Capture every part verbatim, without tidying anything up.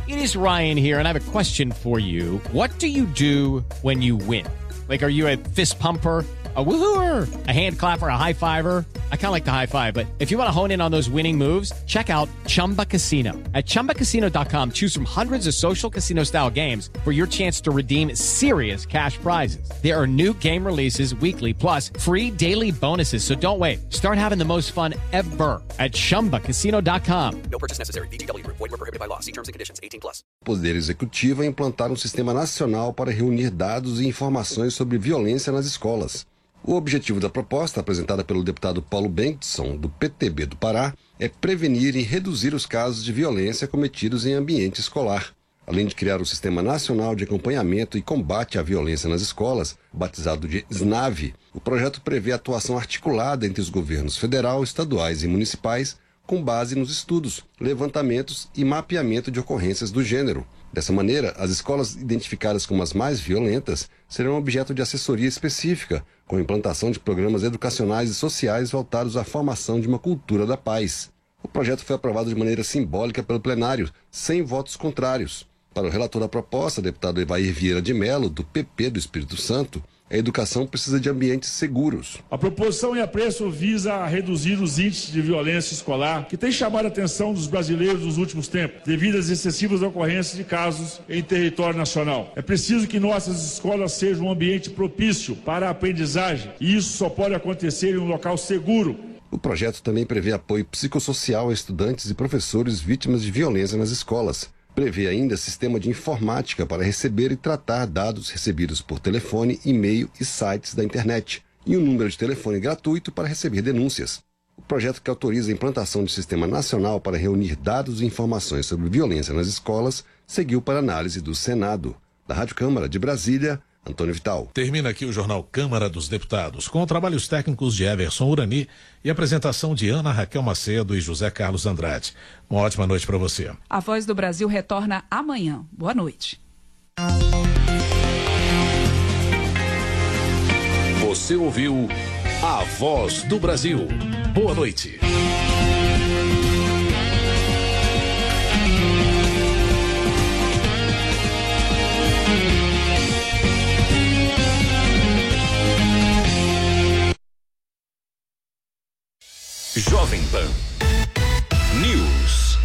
It is Ryan here, and I have a question for you. What do you do when you win? Like, are you a fist pumper, a woohooer, a hand clapper, a high fiver? I kind of like the high five, but if you want to hone in on those winning moves, check out Chumba Casino. At chumba casino dot com, choose from hundreds of social casino style games for your chance to redeem serious cash prizes. There are new game releases weekly, plus free daily bonuses. So don't wait. Start having the most fun ever at chumba casino dot com. No purchase necessary. V G W Group. Void where prohibited by law. See terms and conditions. eighteen plus. O Poder Executivo é implantar um sistema nacional para reunir dados e informações sobre violência nas escolas. O objetivo da proposta, apresentada pelo deputado Paulo Bengtson, do P T B do Pará, é prevenir e reduzir os casos de violência cometidos em ambiente escolar. Além de criar o Sistema Nacional de Acompanhamento e Combate à Violência nas Escolas, batizado de SNAVE, o projeto prevê atuação articulada entre os governos federal, estaduais e municipais, com base nos estudos, levantamentos e mapeamento de ocorrências do gênero. Dessa maneira, as escolas identificadas como as mais violentas serão objeto de assessoria específica, com a implantação de programas educacionais e sociais voltados à formação de uma cultura da paz. O projeto foi aprovado de maneira simbólica pelo plenário, sem votos contrários. Para o relator da proposta, deputado Evair Vieira de Mello, do P P do Espírito Santo, a educação precisa de ambientes seguros. A proposição em apreço visa reduzir os índices de violência escolar que tem chamado a atenção dos brasileiros nos últimos tempos, devido às excessivas ocorrências de casos em território nacional. É preciso que nossas escolas sejam um ambiente propício para a aprendizagem, e isso só pode acontecer em um local seguro. O projeto também prevê apoio psicossocial a estudantes e professores vítimas de violência nas escolas. Prevê ainda sistema de informática para receber e tratar dados recebidos por telefone, e-mail e sites da internet, e um número de telefone gratuito para receber denúncias. O projeto, que autoriza a implantação de sistema nacional para reunir dados e informações sobre violência nas escolas, seguiu para análise do Senado. Da Rádio Câmara de Brasília, Antônio Vital. Termina aqui o Jornal Câmara dos Deputados, com trabalhos técnicos de Everson Urani e apresentação de Ana Raquel Macedo e José Carlos Andrade. Uma ótima noite para você. A Voz do Brasil retorna amanhã. Boa noite. Você ouviu A Voz do Brasil. Boa noite. Jovem Pan News.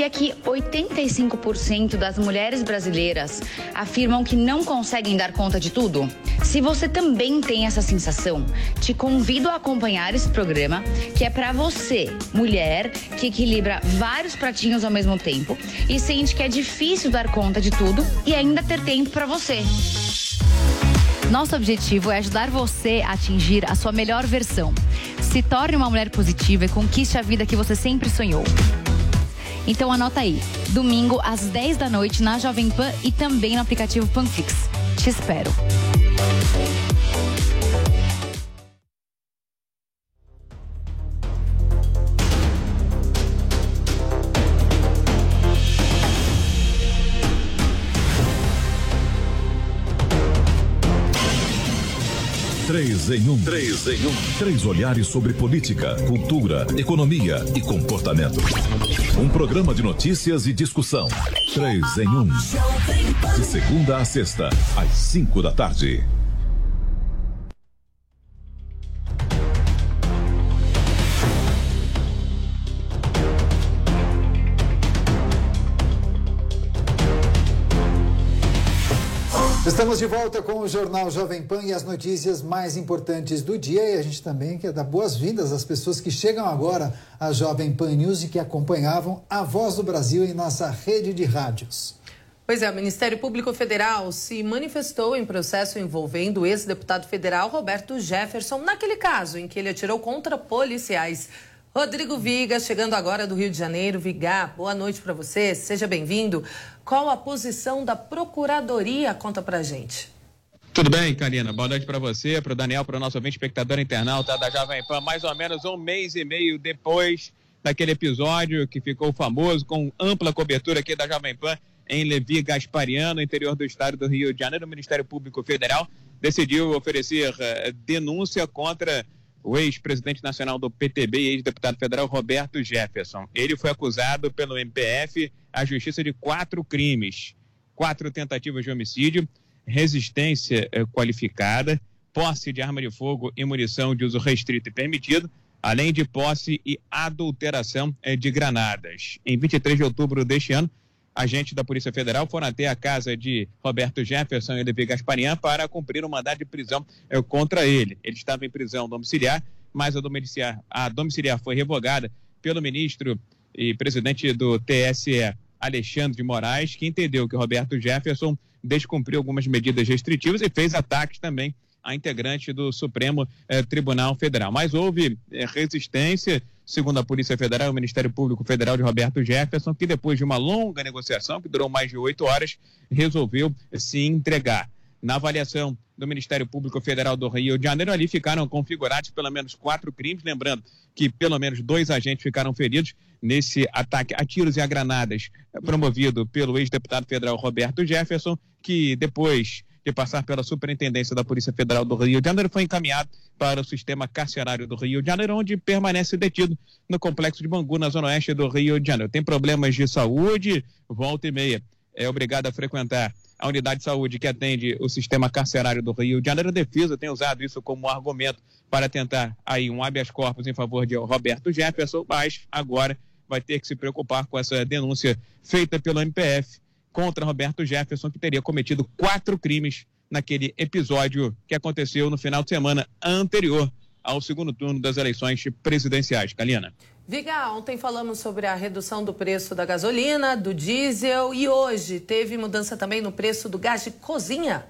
sabia que oitenta e cinco por cento das mulheres brasileiras afirmam que não conseguem dar conta de tudo? Se você também tem essa sensação, te convido a acompanhar esse programa, que é para você, mulher, que equilibra vários pratinhos ao mesmo tempo e sente que é difícil dar conta de tudo e ainda ter tempo para você. Nosso objetivo é ajudar você a atingir a sua melhor versão. Se torne uma mulher positiva e conquiste a vida que você sempre sonhou. Então anota aí, domingo às dez da noite na Jovem Pan e também no aplicativo Panflix. Te espero. Três em um. Três em um. Três olhares sobre política, cultura, economia e comportamento. Um programa de notícias e discussão. Três em um. De segunda a sexta, às cinco da tarde. Estamos de volta com o Jornal Jovem Pan e as notícias mais importantes do dia. E a gente também quer dar boas-vindas às pessoas que chegam agora à Jovem Pan News e que acompanhavam a Voz do Brasil em nossa rede de rádios. Pois é, o Ministério Público Federal se manifestou em processo envolvendo o ex-deputado federal Roberto Jefferson, naquele caso em que ele atirou contra policiais. Rodrigo Viga, chegando agora do Rio de Janeiro. Viga, boa noite para você, seja bem-vindo. Qual a posição da Procuradoria? Conta pra gente. Tudo bem, Karina? Boa noite para você, para o Daniel, para o nosso ouvinte espectador internauta da Jovem Pan. Mais ou menos um mês e meio depois daquele episódio que ficou famoso, com ampla cobertura aqui da Jovem Pan em Levi Gasparian, no interior do estado do Rio de Janeiro, o Ministério Público Federal decidiu oferecer uh, denúncia contra o ex-presidente nacional do P T B e ex-deputado federal Roberto Jefferson. Ele foi acusado pelo M P F, a justiça, de quatro crimes. Quatro tentativas de homicídio, resistência eh, qualificada, posse de arma de fogo e munição de uso restrito e permitido, além de posse e adulteração eh, de granadas. Em vinte e três de outubro deste ano, agentes da Polícia Federal foram até a casa de Roberto Jefferson e Levi Gasparian para cumprir um mandado de prisão eh, contra ele. Ele estava em prisão domiciliar, mas a domiciliar, a domiciliar foi revogada pelo ministro e presidente do T S E, Alexandre de Moraes, que entendeu que Roberto Jefferson descumpriu algumas medidas restritivas e fez ataques também a integrante do Supremo eh, Tribunal Federal. Mas houve eh, resistência, segundo a Polícia Federal e o Ministério Público Federal, de Roberto Jefferson, que depois de uma longa negociação, que durou mais de oito horas, resolveu se entregar. Na avaliação do Ministério Público Federal do Rio de Janeiro, ali ficaram configurados pelo menos quatro crimes, lembrando que pelo menos dois agentes ficaram feridos nesse ataque a tiros e a granadas promovido pelo ex-deputado federal Roberto Jefferson, que depois de passar pela Superintendência da Polícia Federal do Rio de Janeiro, foi encaminhado para o sistema carcerário do Rio de Janeiro, onde permanece detido no complexo de Bangu, na zona oeste do Rio de Janeiro. Tem problemas de saúde, volta e meia é obrigado a frequentar a unidade de saúde que atende o sistema carcerário do Rio de Janeiro. A defesa tem usado isso como argumento para tentar aí um habeas corpus em favor de Roberto Jefferson, mas agora vai ter que se preocupar com essa denúncia feita pelo M P F contra Roberto Jefferson, que teria cometido quatro crimes naquele episódio que aconteceu no final de semana anterior ao segundo turno das eleições presidenciais. Kalina. Viga, ontem falamos sobre a redução do preço da gasolina, do diesel, e hoje teve mudança também no preço do gás de cozinha.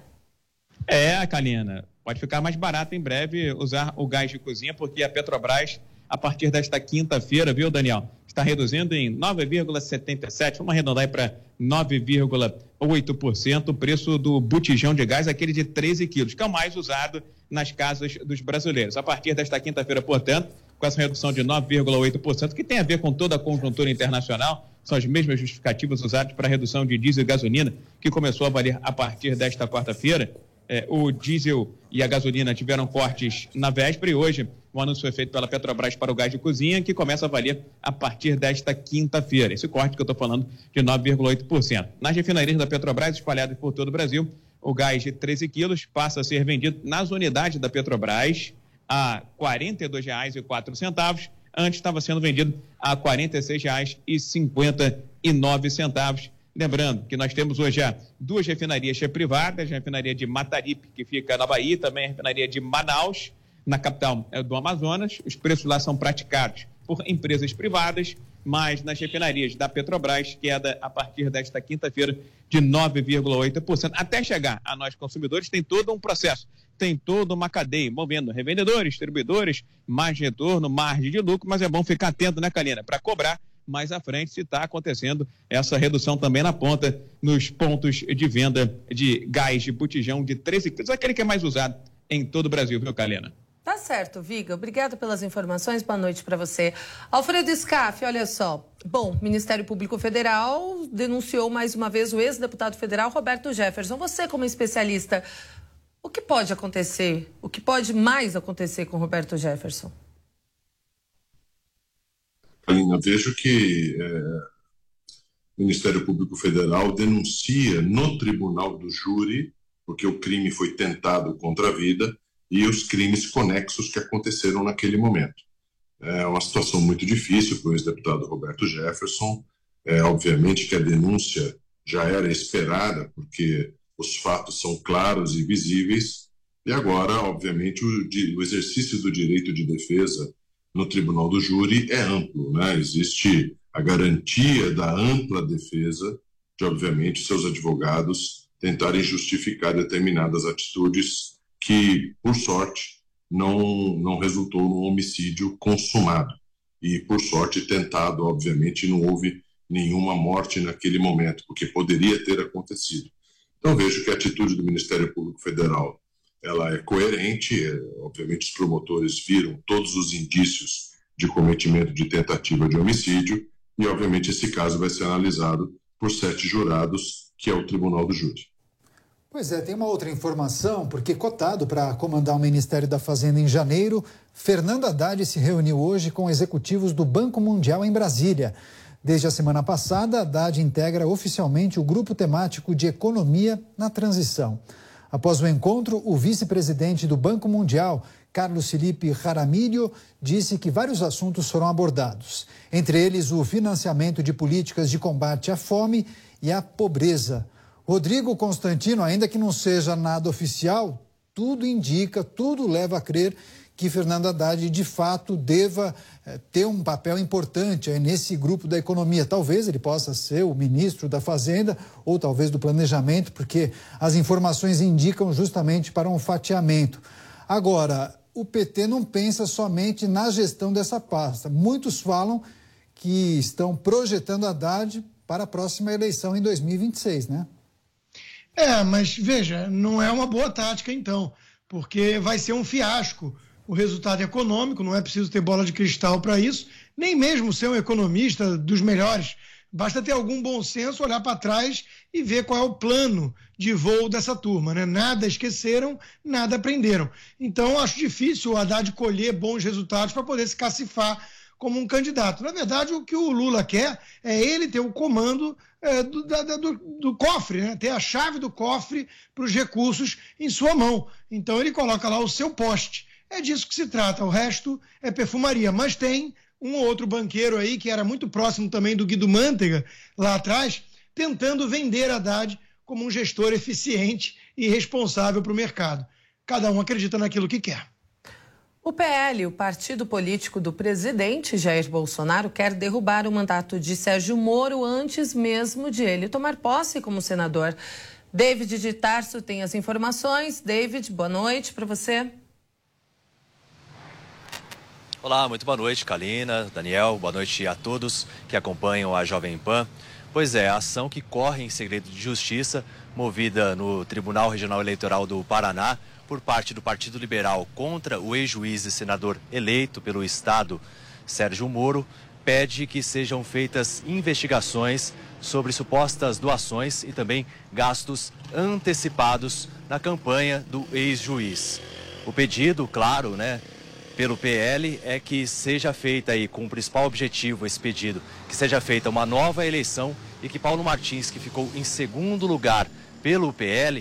É, Kalina, pode ficar mais barato em breve usar o gás de cozinha, porque a Petrobras, a partir desta quinta-feira, viu, Daniel, está reduzindo em nove vírgula setenta e sete, vamos arredondar para nove vírgula oito por cento o preço do botijão de gás, aquele de treze quilos, que é o mais usado nas casas dos brasileiros. A partir desta quinta-feira, portanto, com essa redução de nove vírgula oito por cento, que tem a ver com toda a conjuntura internacional, são as mesmas justificativas usadas para a redução de diesel e gasolina, que começou a valer a partir desta quarta-feira. É, o diesel e a gasolina tiveram cortes na véspera e hoje o anúncio foi feito pela Petrobras para o gás de cozinha, que começa a valer a partir desta quinta-feira. Esse corte que eu estou falando de nove vírgula oito por cento. Nas refinarias da Petrobras, espalhadas por todo o Brasil, o gás de treze quilos passa a ser vendido nas unidades da Petrobras a quarenta e dois reais e quatro centavos. Antes estava sendo vendido a quarenta e seis reais e cinquenta e nove centavos. Lembrando que nós temos hoje já duas refinarias privadas, a refinaria de Mataripe, que fica na Bahia, também a refinaria de Manaus, na capital do Amazonas. Os preços lá são praticados por empresas privadas, mas nas refinarias da Petrobras, queda a partir desta quinta-feira de nove vírgula oito por cento. Até chegar a nós consumidores, tem todo um processo, tem toda uma cadeia envolvendo revendedores, distribuidores, margem de retorno, margem de lucro, mas é bom ficar atento, né, Kalina, para cobrar mais à frente se está acontecendo essa redução também na ponta, nos pontos de venda de gás de botijão de treze quilos, aquele que é mais usado em todo o Brasil, viu, Kalina? Tá certo, Viga. Obrigada pelas informações. Boa noite para você. Alfredo Scaff, olha só. Bom, o Ministério Público Federal denunciou mais uma vez o ex-deputado federal Roberto Jefferson. Você, como especialista, o que pode acontecer? O que pode mais acontecer com Roberto Jefferson? Kalina, vejo que é, o Ministério Público Federal denuncia no tribunal do júri, porque o crime foi tentado contra a vida, e os crimes conexos que aconteceram naquele momento. É uma situação muito difícil para o ex-deputado Roberto Jefferson. É, obviamente que a denúncia já era esperada, porque os fatos são claros e visíveis, e agora, obviamente, o, o exercício do direito de defesa no tribunal do júri é amplo, né? Existe a garantia da ampla defesa de, obviamente, seus advogados tentarem justificar determinadas atitudes que, por sorte, não, não resultou num homicídio consumado. E, por sorte, tentado, obviamente, não houve nenhuma morte naquele momento, porque poderia ter acontecido. Então, vejo que a atitude do Ministério Público Federal ela é coerente. É, obviamente, os promotores viram todos os indícios de cometimento de tentativa de homicídio e, obviamente, esse caso vai ser analisado por sete jurados, que é o Tribunal do Júri. Pois é, tem uma outra informação, porque cotado para comandar o Ministério da Fazenda em janeiro, Fernando Haddad se reuniu hoje com executivos do Banco Mundial em Brasília. Desde a semana passada, Haddad integra oficialmente o grupo temático de economia na transição. Após o encontro, o vice-presidente do Banco Mundial, Carlos Felipe Jaramillo, disse que vários assuntos foram abordados, entre eles o financiamento de políticas de combate à fome e à pobreza. Rodrigo Constantino, ainda que não seja nada oficial, tudo indica, tudo leva a crer que Fernando Haddad, de fato, deva eh, ter um papel importante eh, nesse grupo da economia. Talvez ele possa ser o ministro da Fazenda ou talvez do Planejamento, porque as informações indicam justamente para um fatiamento. Agora, o P T não pensa somente na gestão dessa pasta. Muitos falam que estão projetando Haddad para a próxima eleição em dois mil e vinte e seis, né? É, mas veja, não é uma boa tática então, porque vai ser um fiasco o resultado econômico, não é preciso ter bola de cristal para isso, nem mesmo ser um economista dos melhores. Basta ter algum bom senso, olhar para trás e ver qual é o plano de voo dessa turma, né? Nada esqueceram, nada aprenderam. Então, acho difícil o Haddad colher bons resultados para poder se cacifar como um candidato. Na verdade, o que o Lula quer é ele ter o comando é, do, da, do, do cofre, né? Ter a chave do cofre para os recursos em sua mão. Então, ele coloca lá o seu poste. É disso que se trata, o resto é perfumaria. Mas tem um ou outro banqueiro aí, que era muito próximo também do Guido Mantega, lá atrás, tentando vender Haddad como um gestor eficiente e responsável para o mercado. Cada um acredita naquilo que quer. O P L, o partido político do presidente Jair Bolsonaro, quer derrubar o mandato de Sérgio Moro antes mesmo de ele tomar posse como senador. David de Tarso tem as informações. David, boa noite para você. Olá, muito boa noite, Kalina, Daniel, boa noite a todos que acompanham a Jovem Pan. Pois é, a ação que corre em segredo de justiça, movida no Tribunal Regional Eleitoral do Paraná, por parte do Partido Liberal contra o ex-juiz e senador eleito pelo Estado, Sérgio Moro, pede que sejam feitas investigações sobre supostas doações e também gastos antecipados na campanha do ex-juiz. O pedido, claro, né, pelo P L é que seja feita aí, com o principal objetivo, esse pedido, que seja feita uma nova eleição e que Paulo Martins, que ficou em segundo lugar pelo P L,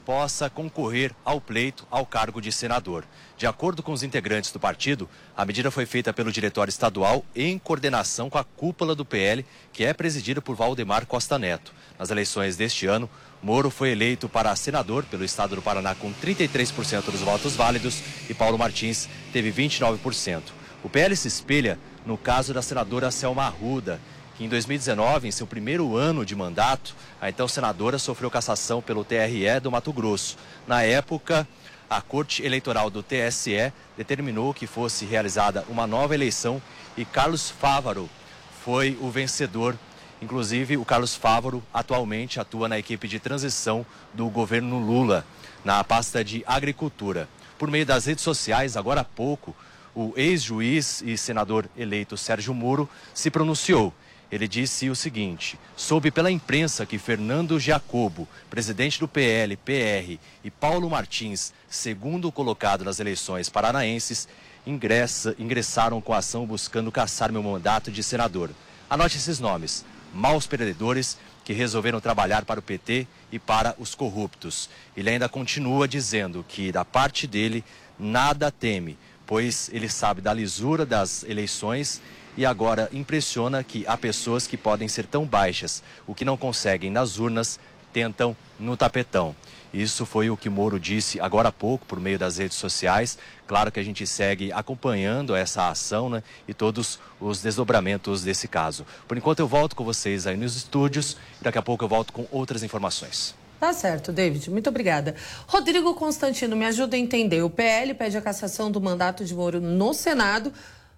possa concorrer ao pleito ao cargo de senador. De acordo com os integrantes do partido, a medida foi feita pelo diretório estadual em coordenação com a cúpula do P L, que é presidida por Valdemar Costa Neto. Nas eleições deste ano, Moro foi eleito para senador pelo estado do Paraná com trinta e três por cento dos votos válidos e Paulo Martins teve vinte e nove por cento. O P L se espelha no caso da senadora Selma Arruda, que em dois mil e dezenove, em seu primeiro ano de mandato, a então senadora sofreu cassação pelo T R E do Mato Grosso. Na época, a Corte Eleitoral do T S E determinou que fosse realizada uma nova eleição e Carlos Fávaro foi o vencedor. Inclusive, o Carlos Fávaro atualmente atua na equipe de transição do governo Lula, na pasta de Agricultura. Por meio das redes sociais, agora há pouco, o ex-juiz e senador eleito Sérgio Moro se pronunciou. Ele disse o seguinte: soube pela imprensa que Fernando Giacobo, presidente do P L, P R, e Paulo Martins, segundo colocado nas eleições paranaenses, ingressa, ingressaram com a ação buscando cassar meu mandato de senador. Anote esses nomes: maus perdedores que resolveram trabalhar para o P T e para os corruptos. Ele ainda continua dizendo que, da parte dele, nada teme, pois ele sabe da lisura das eleições e agora impressiona que há pessoas que podem ser tão baixas, o que não conseguem nas urnas, tentam no tapetão. Isso foi o que Moro disse agora há pouco por meio das redes sociais. Claro que a gente segue acompanhando essa ação, né, e todos os desdobramentos desse caso. Por enquanto eu volto com vocês aí nos estúdios e daqui a pouco eu volto com outras informações. Tá certo, David. Muito obrigada. Rodrigo Constantino, me ajuda a entender. O P L pede a cassação do mandato de Moro no Senado,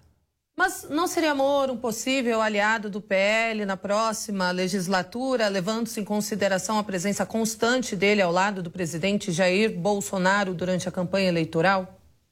mas não seria Moro um possível aliado do P L na próxima legislatura, levando-se em consideração a presença constante dele ao lado do presidente Jair Bolsonaro durante a campanha eleitoral?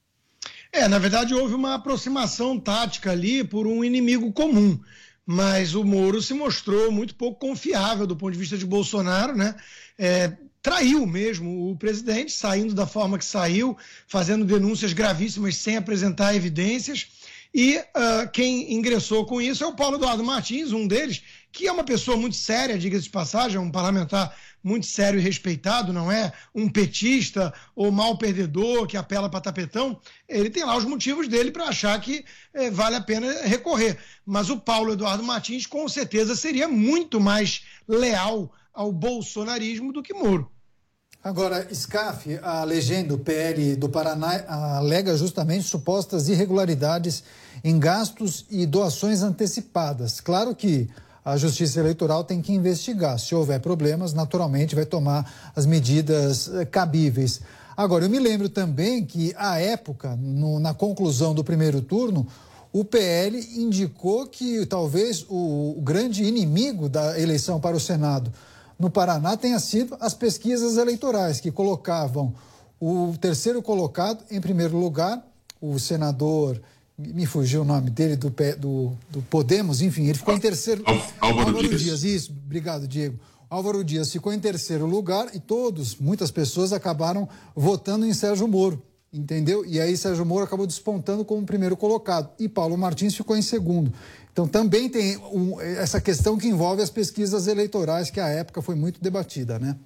É, na verdade houve uma aproximação tática ali por um inimigo comum, mas o Moro se mostrou muito pouco confiável do ponto de vista de Bolsonaro, né? É, traiu mesmo o presidente, saindo da forma que saiu, fazendo denúncias gravíssimas sem apresentar evidências. E uh, quem ingressou com isso é o Paulo Eduardo Martins, um deles, que é uma pessoa muito séria, diga-se de passagem, é um parlamentar muito sério e respeitado, não é um petista ou mal perdedor que apela para tapetão. Ele tem lá os motivos dele para achar que eh, vale a pena recorrer. Mas o Paulo Eduardo Martins, com certeza, seria muito mais leal ao bolsonarismo do que Moro. Agora, Scaf, a legenda do P L do Paraná alega justamente supostas irregularidades em gastos e doações antecipadas. Claro que a Justiça Eleitoral tem que investigar. Se houver problemas, naturalmente vai tomar as medidas cabíveis. Agora, eu me lembro também que, à época, no, na conclusão do primeiro turno, o P L indicou que talvez o, o grande inimigo da eleição para o Senado no Paraná tenha sido as pesquisas eleitorais, que colocavam o terceiro colocado em primeiro lugar, o senador, me fugiu o nome dele, do, do, do Podemos, enfim, ele ficou em terceiro... Álvaro, Álvaro Dias. Dias. Isso, obrigado, Diego. Álvaro Dias ficou em terceiro lugar e todos, muitas pessoas acabaram votando em Sérgio Moro, entendeu? E aí Sérgio Moro acabou despontando como primeiro colocado e Paulo Martins ficou em segundo. Então também tem um, essa questão que envolve as pesquisas eleitorais, que à época foi muito debatida, né?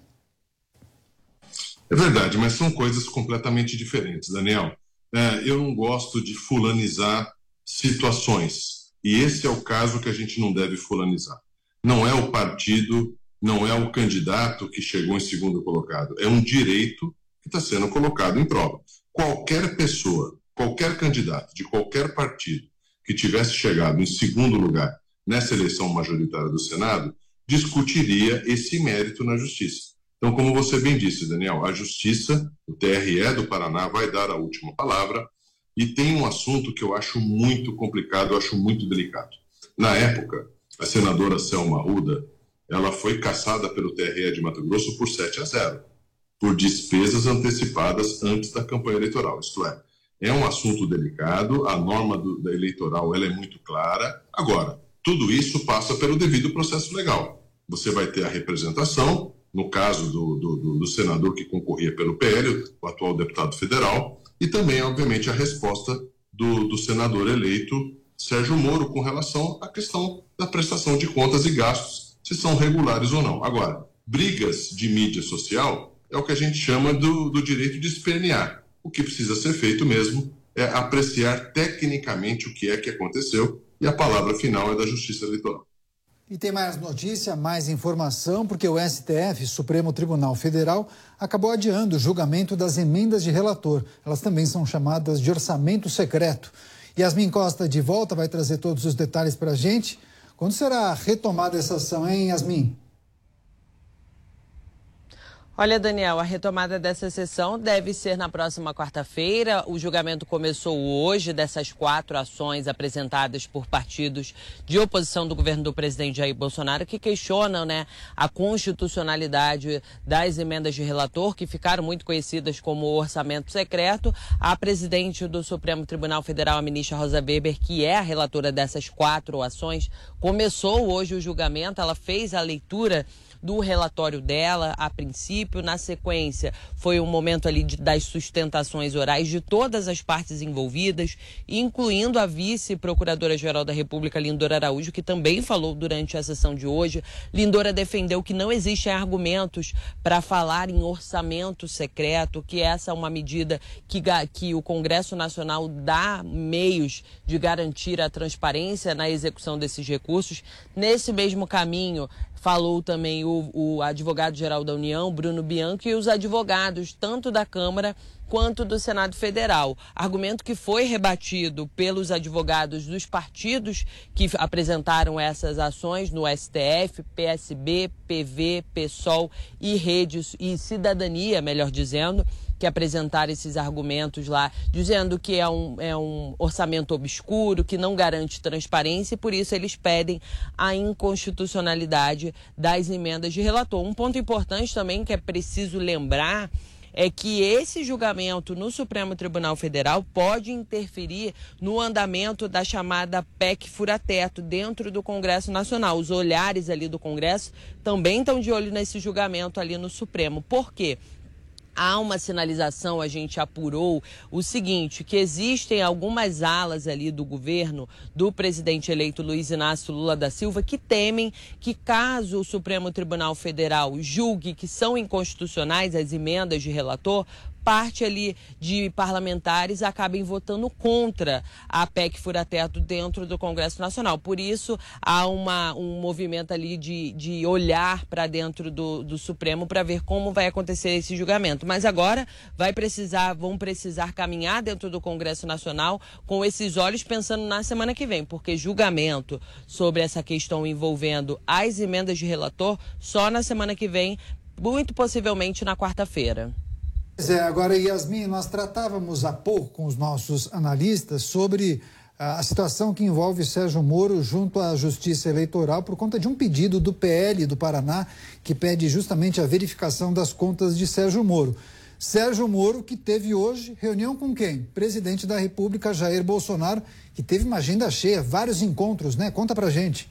É verdade, mas são coisas completamente diferentes, Daniel. É, eu não gosto de fulanizar situações, e esse é o caso que a gente não deve fulanizar. Não é o partido, não é o candidato que chegou em segundo colocado, é um direito que está sendo colocado em prova. Qualquer pessoa, qualquer candidato de qualquer partido que tivesse chegado em segundo lugar nessa eleição majoritária do Senado, discutiria esse mérito na Justiça. Então, como você bem disse, Daniel, a Justiça, o T R E do Paraná, vai dar a última palavra e tem um assunto que eu acho muito complicado, eu acho muito delicado. Na época, a senadora Selma Arruda, ela foi cassada pelo T R E de Mato Grosso por sete a zero, por despesas antecipadas antes da campanha eleitoral, isto é, é um assunto delicado, a norma do, da eleitoral ela é muito clara. Agora, tudo isso passa pelo devido processo legal. Você vai ter a representação, no caso do, do, do senador que concorria pelo P L, o atual deputado federal, e também, obviamente, a resposta do, do senador eleito Sérgio Moro com relação à questão da prestação de contas e gastos, se são regulares ou não. Agora, brigas de mídia social é o que a gente chama do, do direito de espernear. O que precisa ser feito mesmo é apreciar tecnicamente o que é que aconteceu e a palavra final é da Justiça Eleitoral. E tem mais notícia, mais informação, porque o S T F, Supremo Tribunal Federal, acabou adiando o julgamento das emendas de relator. Elas também são chamadas de orçamento secreto. Yasmin Costa, de volta, vai trazer todos os detalhes para a gente. Quando será retomada essa ação, hein, Yasmin? Olha, Daniel, a retomada dessa sessão deve ser na próxima quarta-feira. O julgamento começou hoje dessas quatro ações apresentadas por partidos de oposição do governo do presidente Jair Bolsonaro, que questionam, né, a constitucionalidade das emendas de relator, que ficaram muito conhecidas como orçamento secreto. A presidente do Supremo Tribunal Federal, a ministra Rosa Weber, que é a relatora dessas quatro ações, começou hoje o julgamento. Ela fez a leitura do relatório dela, a princípio. Na sequência, foi um momento ali de, das sustentações orais de todas as partes envolvidas, incluindo a vice-procuradora-geral da República, Lindora Araújo, que também falou durante a sessão de hoje. Lindora defendeu que não existem argumentos para falar em orçamento secreto, que essa é uma medida que, que o Congresso Nacional dá meios de garantir a transparência na execução desses recursos. Nesse mesmo caminho, falou também o, o advogado-geral da União, Bruno Bianchi, e os advogados, tanto da Câmara quanto do Senado Federal. Argumento que foi rebatido pelos advogados dos partidos que apresentaram essas ações no S T F, P S B, P V, PSOL e Redes e Cidadania, melhor dizendo, que apresentaram esses argumentos lá, dizendo que é um, é um orçamento obscuro, que não garante transparência, e por isso eles pedem a inconstitucionalidade das emendas de relator. Um ponto importante também que é preciso lembrar é que esse julgamento no Supremo Tribunal Federal pode interferir no andamento da chamada P E C fura-teto dentro do Congresso Nacional. Os olhares ali do Congresso também estão de olho nesse julgamento ali no Supremo. Por quê? Há uma sinalização, a gente apurou o seguinte, que existem algumas alas ali do governo do presidente eleito Luiz Inácio Lula da Silva que temem que, caso o Supremo Tribunal Federal julgue que são inconstitucionais as emendas de relator, parte ali de parlamentares acabem votando contra a P E C fura-teto dentro do Congresso Nacional. Por isso, há uma, um movimento ali de, de olhar para dentro do, do Supremo para ver como vai acontecer esse julgamento. Mas agora vai precisar, vão precisar caminhar dentro do Congresso Nacional com esses olhos pensando na semana que vem, porque julgamento sobre essa questão envolvendo as emendas de relator só na semana que vem, muito possivelmente na quarta-feira. Pois é, agora, Yasmin, nós tratávamos há pouco com os nossos analistas sobre a situação que envolve Sérgio Moro junto à Justiça Eleitoral por conta de um pedido do P L do Paraná que pede justamente a verificação das contas de Sérgio Moro. Sérgio Moro, que teve hoje reunião com quem? Presidente da República, Jair Bolsonaro, que teve uma agenda cheia, vários encontros, né? Conta pra gente.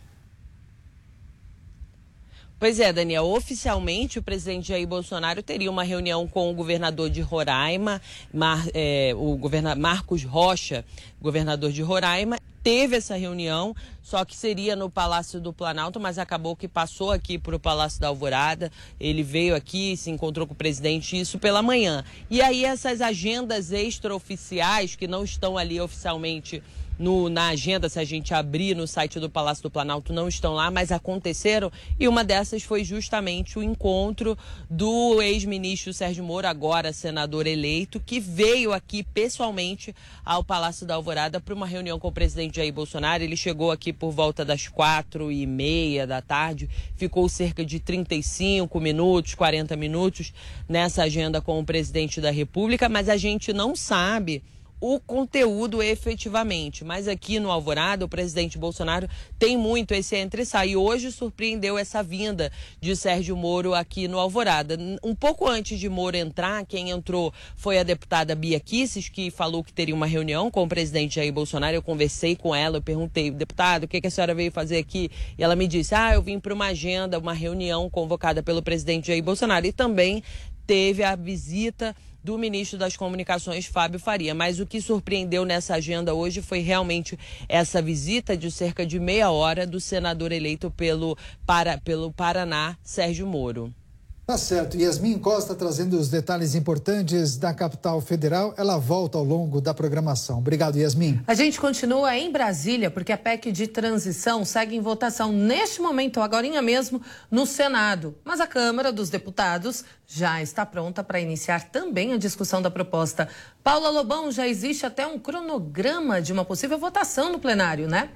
Pois é, Daniel, oficialmente o presidente Jair Bolsonaro teria uma reunião com o governador de Roraima, Mar, é, o governador Marcos Rocha, governador de Roraima. Teve essa reunião, só que seria no Palácio do Planalto, mas acabou que passou aqui para o Palácio da Alvorada. Ele veio aqui, se encontrou com o presidente, isso pela manhã. E aí essas agendas extraoficiais, que não estão ali oficialmente No, na agenda, se a gente abrir no site do Palácio do Planalto, não estão lá, mas aconteceram, e uma dessas foi justamente o encontro do ex-ministro Sérgio Moro, agora senador eleito, que veio aqui pessoalmente ao Palácio da Alvorada para uma reunião com o presidente Jair Bolsonaro. Ele chegou aqui por volta das quatro e meia da tarde, ficou cerca de trinta e cinco minutos, quarenta minutos nessa agenda com o presidente da República, mas a gente não sabe o conteúdo efetivamente. Mas aqui no Alvorada, o presidente Bolsonaro tem muito esse entra e sai. E hoje surpreendeu essa vinda de Sérgio Moro aqui no Alvorada. Um pouco antes de Moro entrar, quem entrou foi a deputada Bia Kicis, que falou que teria uma reunião com o presidente Jair Bolsonaro. Eu conversei com ela, eu perguntei, deputado, o que, que a senhora veio fazer aqui? E ela me disse, ah, eu vim para uma agenda, uma reunião convocada pelo presidente Jair Bolsonaro. E também teve a visita do ministro das Comunicações, Fábio Faria. Mas o que surpreendeu nessa agenda hoje foi realmente essa visita de cerca de meia hora do senador eleito pelo, para, pelo Paraná, Sérgio Moro. Tá certo. Yasmin Costa trazendo os detalhes importantes da capital federal. Ela volta ao longo da programação. Obrigado, Yasmin. A gente continua em Brasília, porque a P E C de transição segue em votação neste momento, agorinha mesmo, no Senado. Mas a Câmara dos Deputados já está pronta para iniciar também a discussão da proposta. Paula Lobão, já existe até um cronograma de uma possível votação no plenário, né?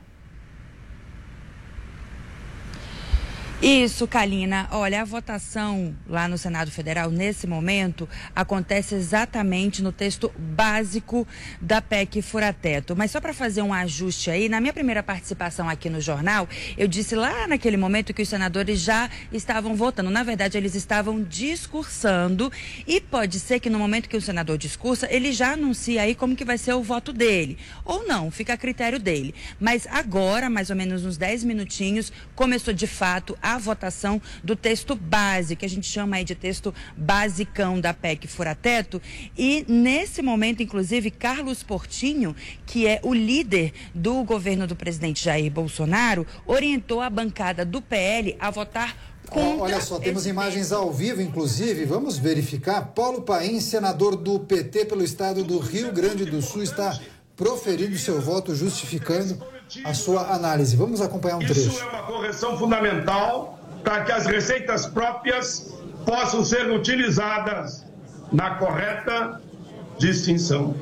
Isso, Kalina. Olha, a votação lá no Senado Federal, nesse momento, acontece exatamente no texto básico da P E C Fura-Teto. Mas só para fazer um ajuste aí, na minha primeira participação aqui no jornal, eu disse lá naquele momento que os senadores já estavam votando. Na verdade, eles estavam discursando e pode ser que no momento que o senador discursa, ele já anuncia aí como que vai ser o voto dele. Ou não, fica a critério dele. Mas agora, mais ou menos uns dez minutinhos, começou de fato a a votação do texto base, que a gente chama aí de texto basicão da P E C Fura-Teto. E nesse momento, inclusive, Carlos Portinho, que é o líder do governo do presidente Jair Bolsonaro, orientou a bancada do P L a votar contra. Olha só, temos imagens ao vivo, inclusive, vamos verificar. Paulo Paim, senador do P T pelo estado do Rio Grande do Sul, está proferindo seu voto, justificando a sua análise. Vamos acompanhar um trecho. Isso é uma correção fundamental para que as receitas próprias possam ser utilizadas na correta distinção.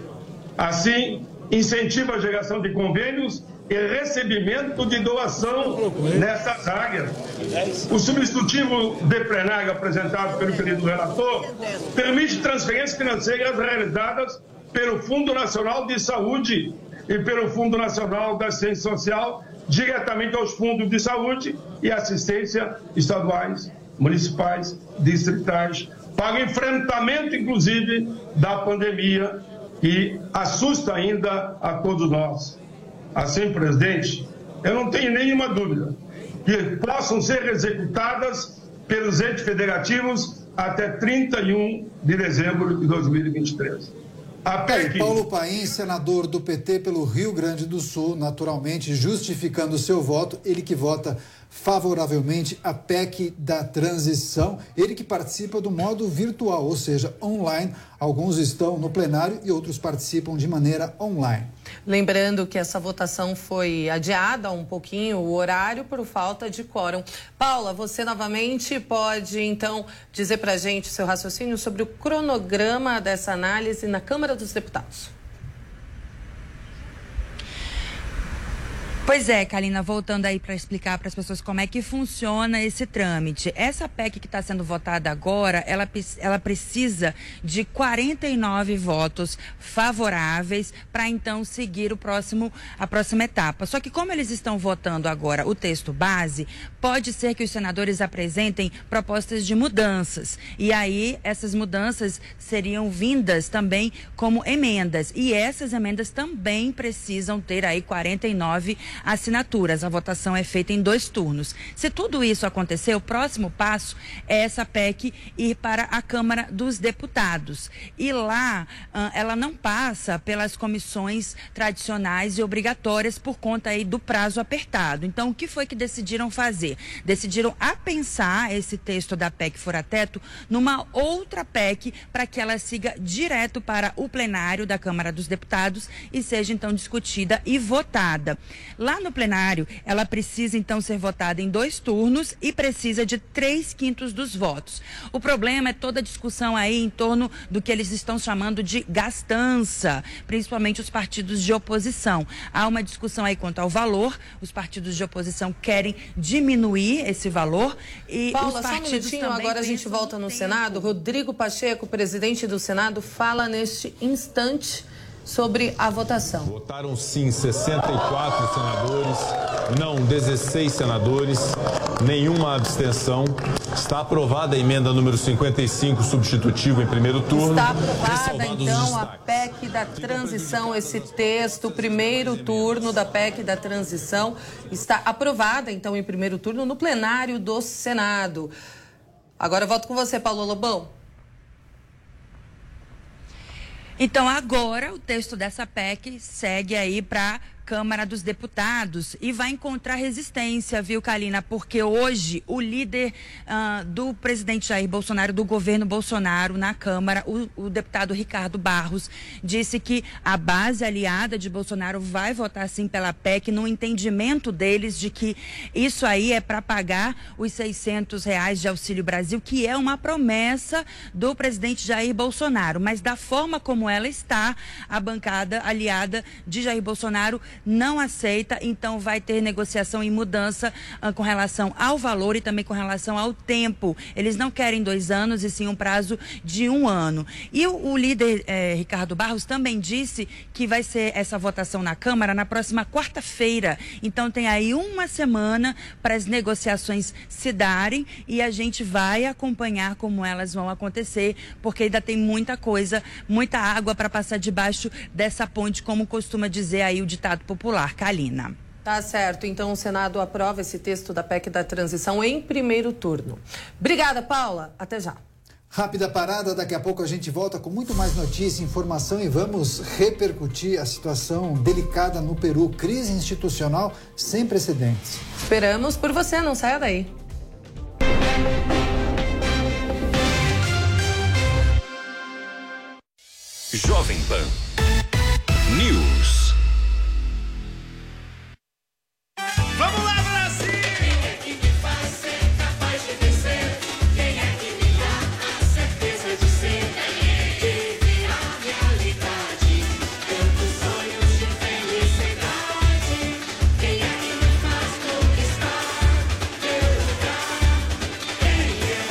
Assim, incentiva a geração de convênios e recebimento de doação nessas áreas. O substitutivo de plenário apresentado pelo querido relator permite transferências financeiras realizadas pelo Fundo Nacional de Saúde e pelo Fundo Nacional da Assistência Social, diretamente aos fundos de saúde e assistência estaduais, municipais, distritais, para o enfrentamento, inclusive, da pandemia, que assusta ainda a todos nós. Assim, presidente, eu não tenho nenhuma dúvida que possam ser executadas pelos entes federativos até trinta e um de dezembro de dois mil e vinte e três. A P E C... Paulo Paim, senador do P T pelo Rio Grande do Sul, naturalmente justificando o seu voto, ele que vota favoravelmente a P E C da transição, ele que participa do modo virtual, ou seja, online. Alguns estão no plenário e outros participam de maneira online. Lembrando que essa votação foi adiada um pouquinho, o horário, por falta de quórum. Paula, você novamente pode, então, dizer para a gente seu raciocínio sobre o cronograma dessa análise na Câmara dos Deputados. Pois é, Kalina, voltando aí para explicar para as pessoas como é que funciona esse trâmite. Essa P E C que está sendo votada agora, ela, ela precisa de quarenta e nove votos favoráveis para então seguir o próximo, a próxima etapa. Só que como eles estão votando agora o texto base, pode ser que os senadores apresentem propostas de mudanças. E aí essas mudanças seriam vindas também como emendas. E essas emendas também precisam ter aí quarenta e nove assinaturas. A votação é feita em dois turnos. Se tudo isso acontecer, o próximo passo é essa P E C ir para a Câmara dos Deputados. E lá, ela não passa pelas comissões tradicionais e obrigatórias por conta aí do prazo apertado. Então, o que foi que decidiram fazer? Decidiram apensar esse texto da P E C Fura-Teto numa outra P E C para que ela siga direto para o plenário da Câmara dos Deputados e seja então discutida e votada. Lá no plenário, ela precisa então ser votada em dois turnos e precisa de três quintos dos votos. O problema é toda a discussão aí em torno do que eles estão chamando de gastança, principalmente os partidos de oposição. Há uma discussão aí quanto ao valor, os partidos de oposição querem diminuir esse valor e Paula, os partidos só um minutinho, também agora a gente volta no Senado. Rodrigo Pacheco, presidente do Senado, fala neste instante sobre a votação. Votaram sim sessenta e quatro senadores, não dezesseis senadores, nenhuma abstenção. Está aprovada a emenda número cinquenta e cinco, substitutivo em primeiro turno. Está aprovada então a P E C da transição, esse texto, o primeiro turno da P E C da transição está aprovada então em primeiro turno no plenário do Senado. Agora eu volto com você, Paulo Lobão. Então, agora, o texto dessa P E C segue aí para Câmara dos Deputados e vai encontrar resistência, viu, Kalina? Porque hoje o líder uh, do presidente Jair Bolsonaro, do governo Bolsonaro na Câmara, o, o deputado Ricardo Barros, disse que a base aliada de Bolsonaro vai votar sim pela P E C, no entendimento deles de que isso aí é para pagar os seiscentos reais de Auxílio Brasil, que é uma promessa do presidente Jair Bolsonaro. Mas da forma como ela está, a bancada aliada de Jair Bolsonaro não aceita, então vai ter negociação e mudança uh, com relação ao valor e também com relação ao tempo. Eles não querem dois anos e sim um prazo de um ano. E o, o líder eh, Ricardo Barros também disse que vai ser essa votação na Câmara na próxima quarta-feira. Então tem aí uma semana para as negociações se darem e a gente vai acompanhar como elas vão acontecer, porque ainda tem muita coisa, muita água para passar debaixo dessa ponte, como costuma dizer aí o ditado popular. Kalina. Tá certo, então o Senado aprova esse texto da P E C da transição em primeiro turno. Obrigada, Paula. Até já. Rápida parada, daqui a pouco a gente volta com muito mais notícia, informação e vamos repercutir a situação delicada no Peru, crise institucional sem precedentes. Esperamos por você, não saia daí. Jovem Pan News. Vamos lá, Brasil! Quem é que me faz ser capaz de vencer? Quem é que me dá a certeza de ser? De virar realidade, tantos sonhos de felicidade. Quem é que me faz conquistar meu lugar? Quem é?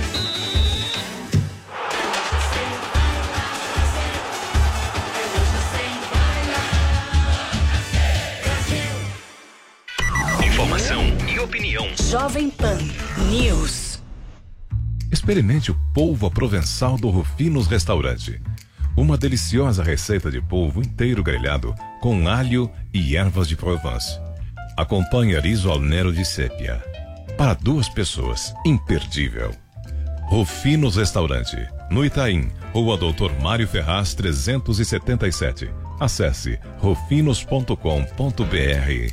Eu hoje sei bailar, eu hoje sei bailar. Brasil! Informação e opinião. Jovem Pan News. Experimente o polvo à provençal do Rufinos Restaurante. Uma deliciosa receita de polvo inteiro grelhado com alho e ervas de Provence. Acompanhe riso al nero de sépia. Para duas pessoas, imperdível. Rufinos Restaurante, no Itaim, Rua Doutor Mário Ferraz trezentos e setenta e sete. Acesse rufinos ponto com ponto br.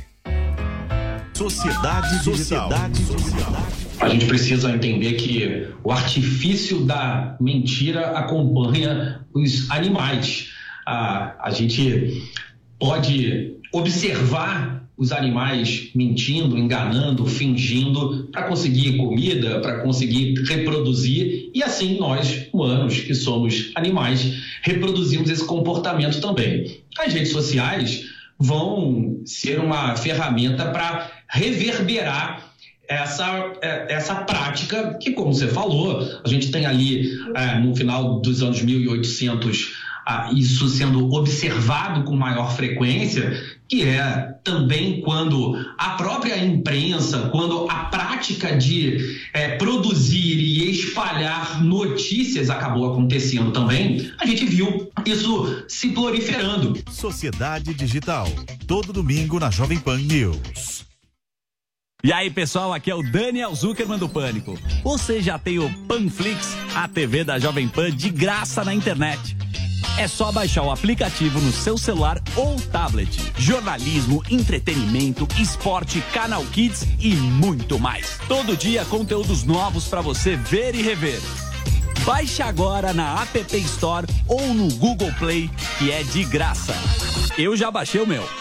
Sociedade digital. Sociedade digital. A gente precisa entender que o artifício da mentira acompanha os animais. A, a gente pode observar os animais mentindo, enganando, fingindo para conseguir comida, para conseguir reproduzir, e assim nós, humanos, que somos animais, reproduzimos esse comportamento também. As redes sociais vão ser uma ferramenta para reverberar essa, essa prática que, como você falou, a gente tem ali é, no final dos anos mil e oitocentos ah, isso sendo observado com maior frequência, que é também quando a própria imprensa, quando a prática de é, produzir e espalhar notícias acabou acontecendo também, a gente viu isso se proliferando. Sociedade digital, todo domingo na Jovem Pan News. E aí, pessoal, aqui é o Daniel Zuckerman do Pânico. Você já tem o Panflix, a T V da Jovem Pan de graça na internet. É só baixar o aplicativo no seu celular ou tablet. Jornalismo, entretenimento, esporte, canal Kids e muito mais. Todo dia conteúdos novos para você ver e rever. Baixe agora na App Store ou no Google Play, que é de graça. Eu já baixei o meu.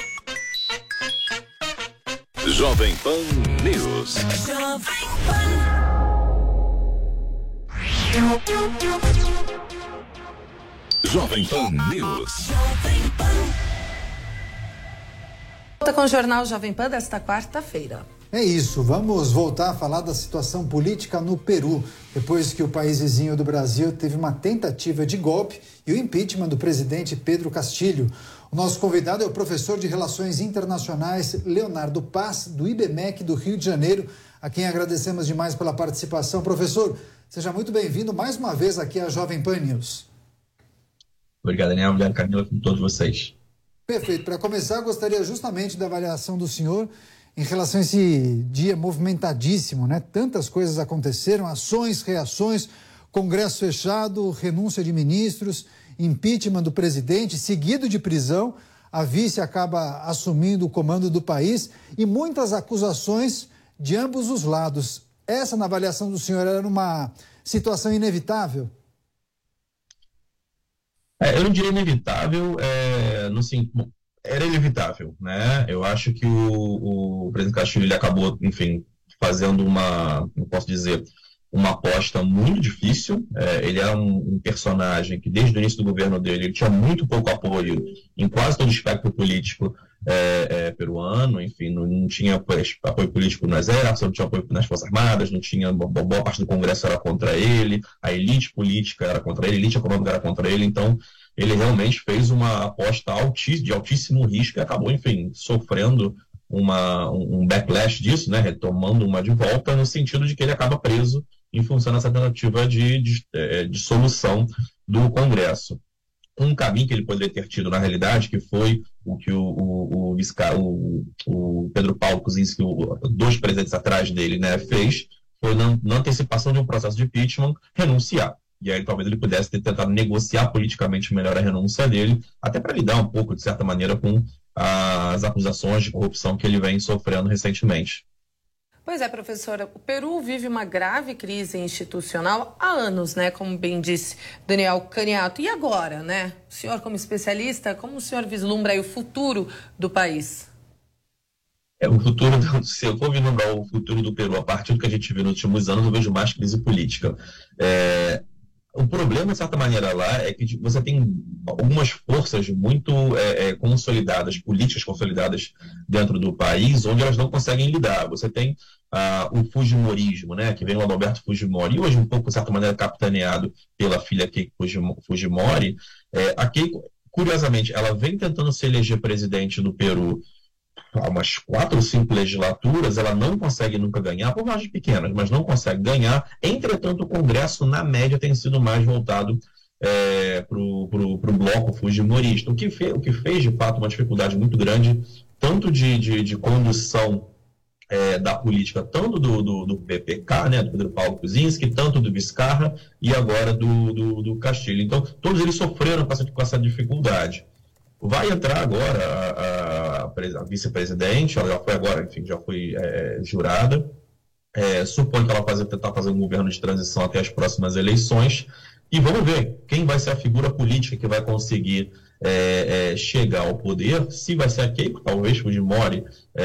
Jovem Pan News. Jovem Pan. Jovem Pan News. Volta com o Jornal Jovem Pan desta quarta-feira. É isso, vamos voltar a falar da situação política no Peru, depois que o país vizinho do Brasil teve uma tentativa de golpe e o impeachment do presidente Pedro Castilho. O nosso convidado é o professor de Relações Internacionais Leonardo Paz, do I B M E C do Rio de Janeiro, a quem agradecemos demais pela participação. Professor, seja muito bem-vindo mais uma vez aqui à Jovem Pan News. Obrigado, Daniel. Obrigado, Camila, com todos vocês. Perfeito. Para começar, gostaria justamente da avaliação do senhor em relação a esse dia movimentadíssimo, né? Tantas coisas aconteceram, ações, reações, Congresso fechado, renúncia de ministros, impeachment do presidente, seguido de prisão. a vice acaba assumindo o comando do país e muitas acusações de ambos os lados. Essa, na avaliação do senhor, era uma situação inevitável? É, eu não diria inevitável, é, no, sim, era inevitável, né? Eu acho que o, o presidente Castilho ele acabou, enfim, fazendo uma, não posso dizer, uma aposta muito difícil. É, ele é um, um personagem que, desde o início do governo dele, ele tinha muito pouco apoio em quase todo o espectro político é, é, peruano. Enfim, não, não tinha apoio, apoio político no exército, não tinha apoio nas Forças Armadas, não tinha, boa parte do Congresso era contra ele, a elite política era contra ele, a elite econômica era contra ele. Então, ele realmente fez uma aposta altíssima, de altíssimo risco e acabou, enfim, sofrendo uma, um backlash disso, né, retomando uma de volta, no sentido de que ele acaba preso em função dessa tentativa de, de, de solução do Congresso. Um caminho que ele poderia ter tido, na realidade, que foi o que o, o, o, o, o Pedro Paulo Kuczynski, o, dois presidentes atrás dele, né, fez, foi na, na antecipação de um processo de impeachment, renunciar. E aí talvez ele pudesse ter tentado negociar politicamente melhor a renúncia dele, até para lidar um pouco, de certa maneira, com as acusações de corrupção que ele vem sofrendo recentemente. Pois é, professora, o Peru vive uma grave crise institucional há anos, né? Como bem disse Daniel Caniato. E agora, né? O senhor, como especialista, como o senhor vislumbra aí o futuro do país? É, o futuro, se eu for vislumbrar o futuro do Peru a partir do que a gente viu nos últimos anos, eu vejo mais crise política. É... O problema, de certa maneira, lá é que você tem algumas forças muito é, é, consolidadas, políticas consolidadas dentro do país, onde elas não conseguem lidar. Você tem ah, o Fujimorismo, né, que vem lá do Alberto Fujimori, e hoje um pouco, de certa maneira, capitaneado pela filha Keiko Fujimori. É, a Keiko, curiosamente, ela vem tentando se eleger presidente do Peru há umas quatro ou cinco legislaturas, ela não consegue nunca ganhar, por margens pequenas, mas não consegue ganhar. Entretanto, o Congresso, na média, tem sido mais voltado é, para o bloco fujimorista, o que, fez, o que fez, de fato, uma dificuldade muito grande, tanto de, de, de condução é, da política, tanto do, do, do P P K, né, do Pedro Paulo Kuczynski, tanto do Vizcarra e agora do, do, do Castilho. Então, todos eles sofreram com essa, com essa dificuldade. Vai entrar agora a, a, a vice-presidente, ela já foi agora, enfim, já foi é, jurada. É, suponho que ela vai tentar fazer um governo de transição até as próximas eleições. E vamos ver quem vai ser a figura política que vai conseguir é, é, chegar ao poder. Se vai ser a Keiko, talvez Fujimori,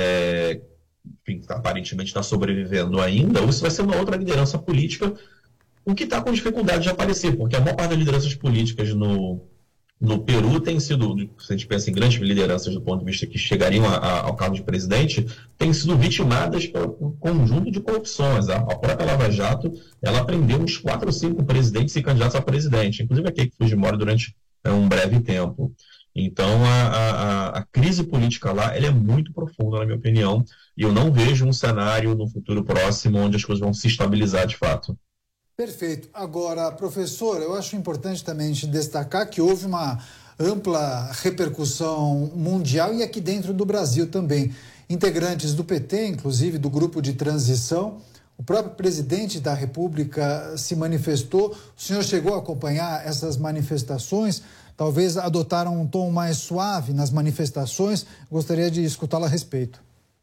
é, enfim, aparentemente está sobrevivendo ainda, ou se vai ser uma outra liderança política, o que está com dificuldade de aparecer, porque a maior parte das lideranças políticas no... No Peru tem sido, se a gente pensa em grandes lideranças do ponto de vista que chegariam a, a, ao cargo de presidente, têm sido vitimadas por um conjunto de corrupções. A, a própria Lava Jato, ela prendeu uns quatro ou cinco presidentes e candidatos a presidente, inclusive a Keiko Fujimori durante é, um breve tempo. Então, a, a, a crise política lá, ela é muito profunda, na minha opinião, e eu não vejo um cenário no futuro próximo onde as coisas vão se estabilizar de fato. Perfeito. Agora, professor, eu acho importante também a gente destacar que houve uma ampla repercussão mundial e aqui dentro do Brasil também. Integrantes do P T, inclusive do grupo de transição, o próprio presidente da República se manifestou. O senhor chegou a acompanhar essas manifestações? Talvez adotaram um tom mais suave nas manifestações. Gostaria de escutá-lo a respeito.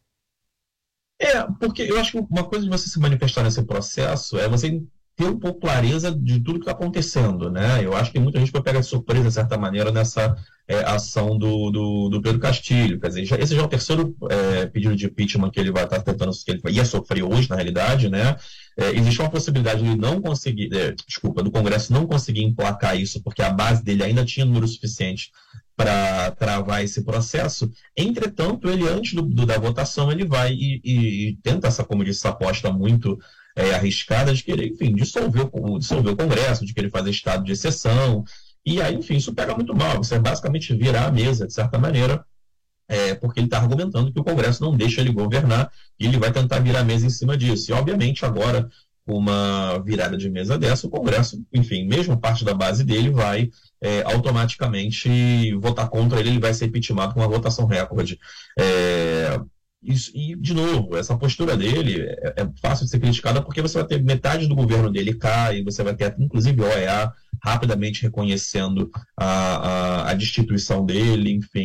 É, porque eu acho que uma coisa de você se manifestar nesse processo é você ter um pouco clareza de tudo que está acontecendo, né? Eu acho que muita gente foi pegar de surpresa, de certa maneira, nessa é, ação do, do, do Pedro Castilho. Quer dizer, já, esse já é o terceiro é, pedido de impeachment que ele vai estar tentando, que ele ia sofrer hoje, na realidade, né? É, existe uma possibilidade de ele não conseguir, é, desculpa, do Congresso não conseguir emplacar isso, porque a base dele ainda tinha número suficiente para travar esse processo. Entretanto, ele, antes do, do, da votação, ele vai e, e, e tenta essa, como disse, essa aposta muito É, arriscada de querer, enfim, dissolver o, dissolver o Congresso, de querer fazer estado de exceção, e aí, enfim, isso pega muito mal, você basicamente virar a mesa, de certa maneira, é, porque ele está argumentando que o Congresso não deixa ele governar, e ele vai tentar virar a mesa em cima disso, e obviamente agora, com uma virada de mesa dessa, o Congresso, enfim, mesmo parte da base dele vai é, automaticamente votar contra ele, ele vai ser impeachmentado com uma votação recorde. É, Isso, e, de novo, essa postura dele é, é fácil de ser criticada porque você vai ter metade do governo dele cai, você vai ter, inclusive, o O E A rapidamente reconhecendo a, a, a destituição dele, enfim.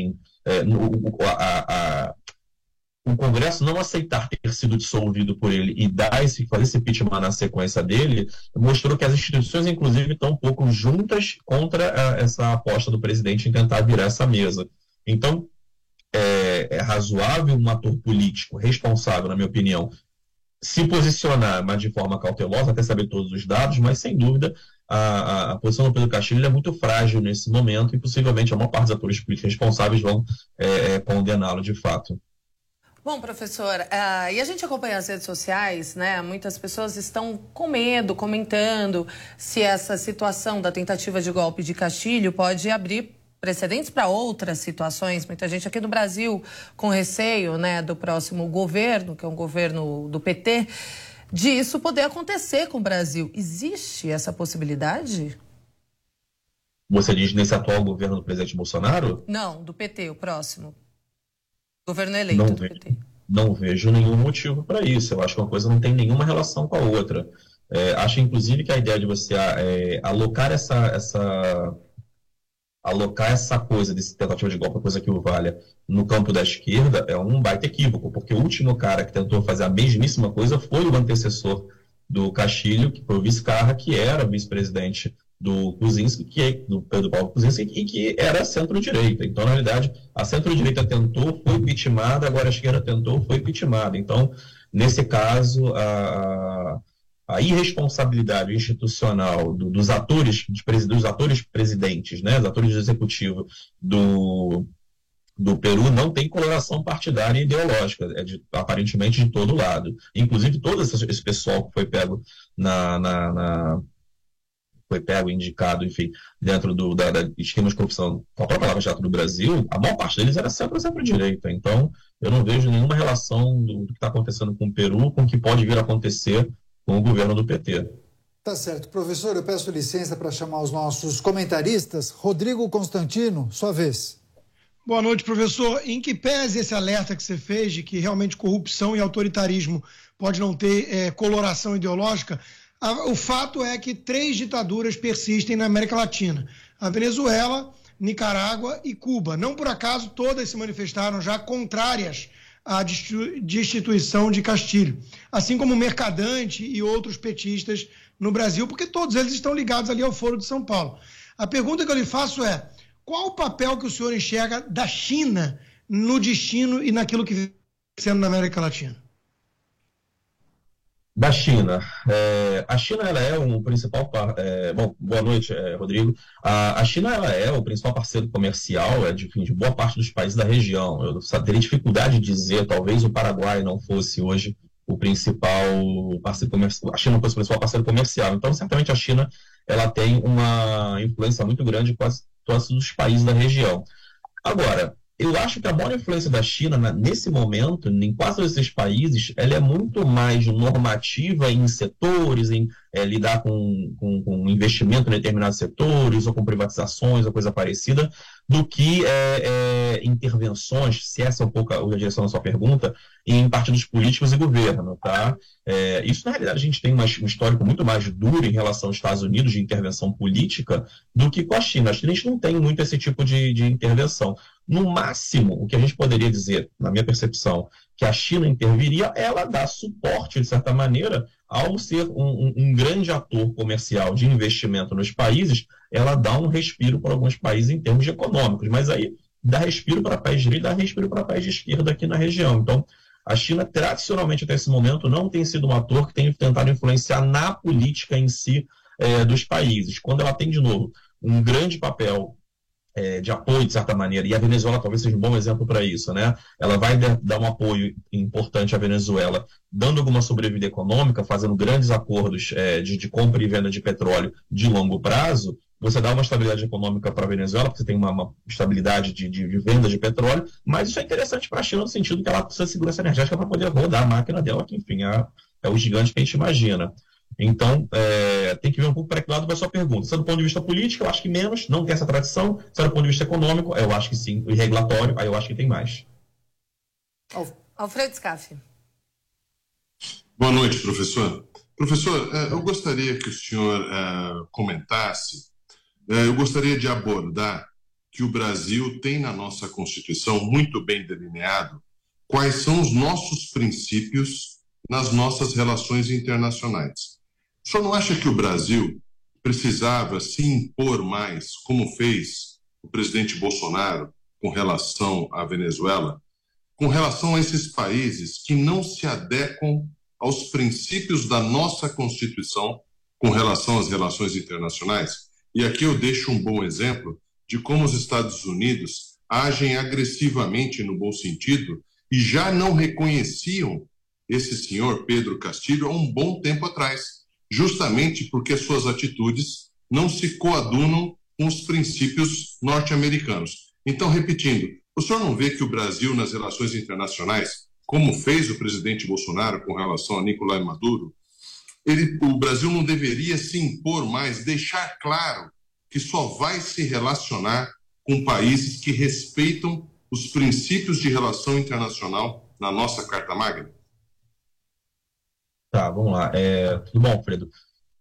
é, no, a, a, o Congresso não aceitar ter sido dissolvido por ele e dar esse, fazer esse impeachment na sequência dele, mostrou que as instituições, inclusive, estão um pouco juntas contra a, essa aposta do presidente em tentar virar essa mesa. Então, é, é razoável um ator político responsável, na minha opinião, se posicionar, mas de forma cautelosa, até saber todos os dados, mas, sem dúvida, a, a, a posição do Pedro Castilho é muito frágil nesse momento e, possivelmente, a maior parte dos atores políticos responsáveis vão é, é, condená-lo de fato. Bom, professor, uh, e a gente acompanha as redes sociais, né? Muitas pessoas estão com medo, comentando se essa situação da tentativa de golpe de Castilho pode abrir precedentes para outras situações. Muita gente aqui no Brasil com receio, né, do próximo governo, que é um governo do P T, de isso poder acontecer com o Brasil. Existe essa possibilidade? Você diz nesse atual governo do presidente Bolsonaro? Não, do P T, o próximo. Governo eleito não do vejo, P T. Não vejo nenhum motivo para isso. Eu acho que uma coisa não tem nenhuma relação com a outra. É, acho, inclusive, que a ideia de você é, alocar essa... essa alocar essa coisa desse tentativa de golpe, coisa que o valha, no campo da esquerda, é um baita equívoco, porque o último cara que tentou fazer a mesmíssima coisa foi o antecessor do Castilho, que foi o Vizcarra, que era vice-presidente do Kuczynski, que é, do Pedro Paulo Kuczynski, e que era centro-direita. Então, na realidade, a centro-direita tentou, foi impeachmentada, agora a esquerda tentou, foi impeachmentada. Então, nesse caso, a... a irresponsabilidade institucional do, dos atores dos atores presidentes, né, dos atores do executivo do, do Peru não tem coloração partidária e ideológica, é de, aparentemente de todo lado. Inclusive, todo esse, esse pessoal que foi pego na, na, na foi pego, indicado, enfim, dentro do da, da esquema de corrupção com a própria Lava Jato do Brasil, a maior parte deles era sempre centro-direita. Então, eu não vejo nenhuma relação do, do que está acontecendo com o Peru com o que pode vir a acontecer com o governo do P T. Tá certo. Professor, eu peço licença para chamar os nossos comentaristas. Rodrigo Constantino, sua vez. Boa noite, professor. Em que pese esse alerta que você fez de que realmente corrupção e autoritarismo pode não ter é, coloração ideológica, a, o fato é que três ditaduras persistem na América Latina. A Venezuela, Nicarágua e Cuba. Não por acaso todas se manifestaram já contrárias a destituição de Castilho, assim como Mercadante e outros petistas no Brasil, porque todos eles estão ligados ali ao Foro de São Paulo. A pergunta que eu lhe faço é, qual o papel que o senhor enxerga da China no destino e naquilo que vem sendo na América Latina? Da China. É, a China ela é o principal... É, bom, boa noite, é, Rodrigo. A, a China ela é o principal parceiro comercial é, de, enfim, de boa parte dos países da região. Eu teria dificuldade de dizer, talvez o Paraguai não fosse hoje o principal parceiro comercial. A China não fosse o principal parceiro comercial. Então, certamente, a China ela tem uma influência muito grande em quase todos os países da região. Agora, eu acho que a maior influência da China, nesse momento, em quase todos esses países, ela é muito mais normativa em setores, em é, lidar com, com, com investimento em determinados setores, ou com privatizações, ou coisa parecida, do que é, é, intervenções, se essa é um pouco a direção da sua pergunta, em partidos políticos e governo. Tá? É, isso, na realidade, a gente tem uma, um histórico muito mais duro em relação aos Estados Unidos de intervenção política do que com a China. A China a gente não tem muito esse tipo de, de intervenção. No máximo, o que a gente poderia dizer, na minha percepção, que a China interviria, ela dá suporte, de certa maneira, ao ser um, um, um grande ator comercial de investimento nos países, ela dá um respiro para alguns países em termos econômicos, mas aí dá respiro para país de direita, dá respiro para país de esquerda aqui na região. Então, a China, tradicionalmente, até esse momento, não tem sido um ator que tem tentado influenciar na política em si é, dos países. Quando ela tem, de novo, um grande papel É, de apoio, de certa maneira, e a Venezuela talvez seja um bom exemplo para isso, né? Ela vai de, dar um apoio importante à Venezuela, dando alguma sobrevida econômica, fazendo grandes acordos é, de, de compra e venda de petróleo de longo prazo. Você dá uma estabilidade econômica para a Venezuela, porque você tem uma, uma estabilidade de, de, de venda de petróleo, mas isso é interessante para a China no sentido que ela precisa de segurança energética para poder rodar a máquina dela, que, enfim, é, é o gigante que a gente imagina. Então, é, tem que ver um pouco para que lado vai a sua pergunta. Se é do ponto de vista político, eu acho que menos, não tem essa tradição. Se é do ponto de vista econômico, eu acho que sim. E regulatório, aí eu acho que tem mais. Alfredo Scaff. Boa noite, professor. Professor, eu gostaria que o senhor comentasse, eu gostaria de abordar que o Brasil tem na nossa Constituição muito bem delineado quais são os nossos princípios nas nossas relações internacionais. O senhor não acha que o Brasil precisava se impor mais, como fez o presidente Bolsonaro com relação à Venezuela, com relação a esses países que não se adequam aos princípios da nossa Constituição com relação às relações internacionais? E aqui eu deixo um bom exemplo de como os Estados Unidos agem agressivamente no bom sentido e já não reconheciam esse senhor Pedro Castillo há um bom tempo atrás, justamente porque suas atitudes não se coadunam com os princípios norte-americanos. Então, repetindo, o senhor não vê que o Brasil, nas relações internacionais, como fez o presidente Bolsonaro com relação a Nicolás Maduro, ele, o Brasil não deveria se impor mais, deixar claro que só vai se relacionar com países que respeitam os princípios de relação internacional na nossa Carta Magna? Tá, vamos lá. É, tudo bom, Alfredo?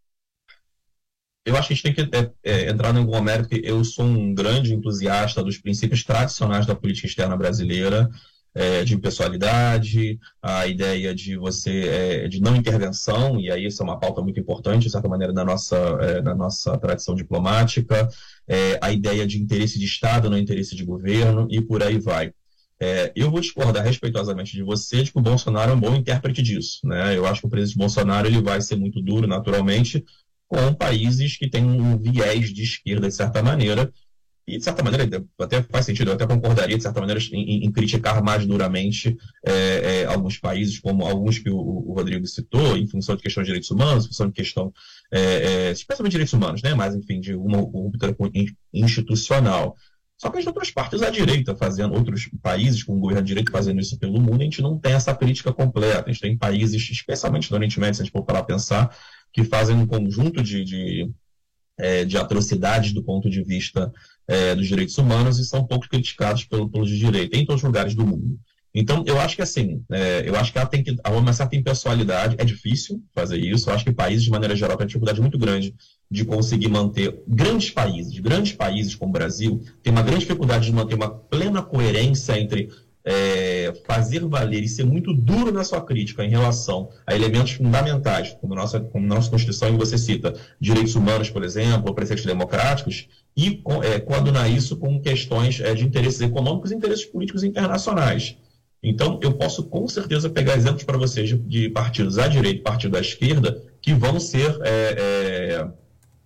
Eu acho que a gente tem que é, é, entrar em algum mérito, que eu sou um grande entusiasta dos princípios tradicionais da política externa brasileira, é, de impessoalidade, a ideia de você é, de não intervenção, e aí isso é uma pauta muito importante, de certa maneira, na nossa, é, na nossa tradição diplomática, é, a ideia de interesse de Estado, não interesse de governo, e por aí vai. É, eu vou discordar respeitosamente de você de que o Bolsonaro é um bom intérprete disso, né? Eu acho que o presidente Bolsonaro ele vai ser muito duro, naturalmente, com países que têm um viés de esquerda, de certa maneira, e, de certa maneira, até faz sentido, eu até concordaria, de certa maneira, em, em criticar mais duramente é, é, alguns países, como alguns que o, o Rodrigo citou, em função de questão de direitos humanos, em função de questão, é, é, especialmente de direitos humanos, né? Mas, enfim, de uma ruptura institucional. Só que as outras partes à direita fazendo, outros países com o governo à direita fazendo isso pelo mundo, a gente não tem essa crítica completa. A gente tem países, especialmente no Oriente Médio, se a gente for parar a pensar, que fazem um conjunto de, de, é, de atrocidades do ponto de vista é, dos direitos humanos e são pouco criticados pelo, pelos de direita, em todos os lugares do mundo. Então, eu acho que assim, é, eu acho que ela tem que há uma certa impessoalidade, é difícil fazer isso, eu acho que países, de maneira geral, têm uma dificuldade muito grande de conseguir manter, grandes países, grandes países como o Brasil, tem uma grande dificuldade de manter uma plena coerência entre é, fazer valer e ser muito duro na sua crítica em relação a elementos fundamentais, como a nossa, como a nossa Constituição, e você cita direitos humanos, por exemplo, ou preceitos democráticos, e é, coadunar isso com questões é, de interesses econômicos e interesses políticos internacionais. Então, eu posso com certeza pegar exemplos para vocês de, de partidos à direita e partidos à esquerda que vão ser é, é,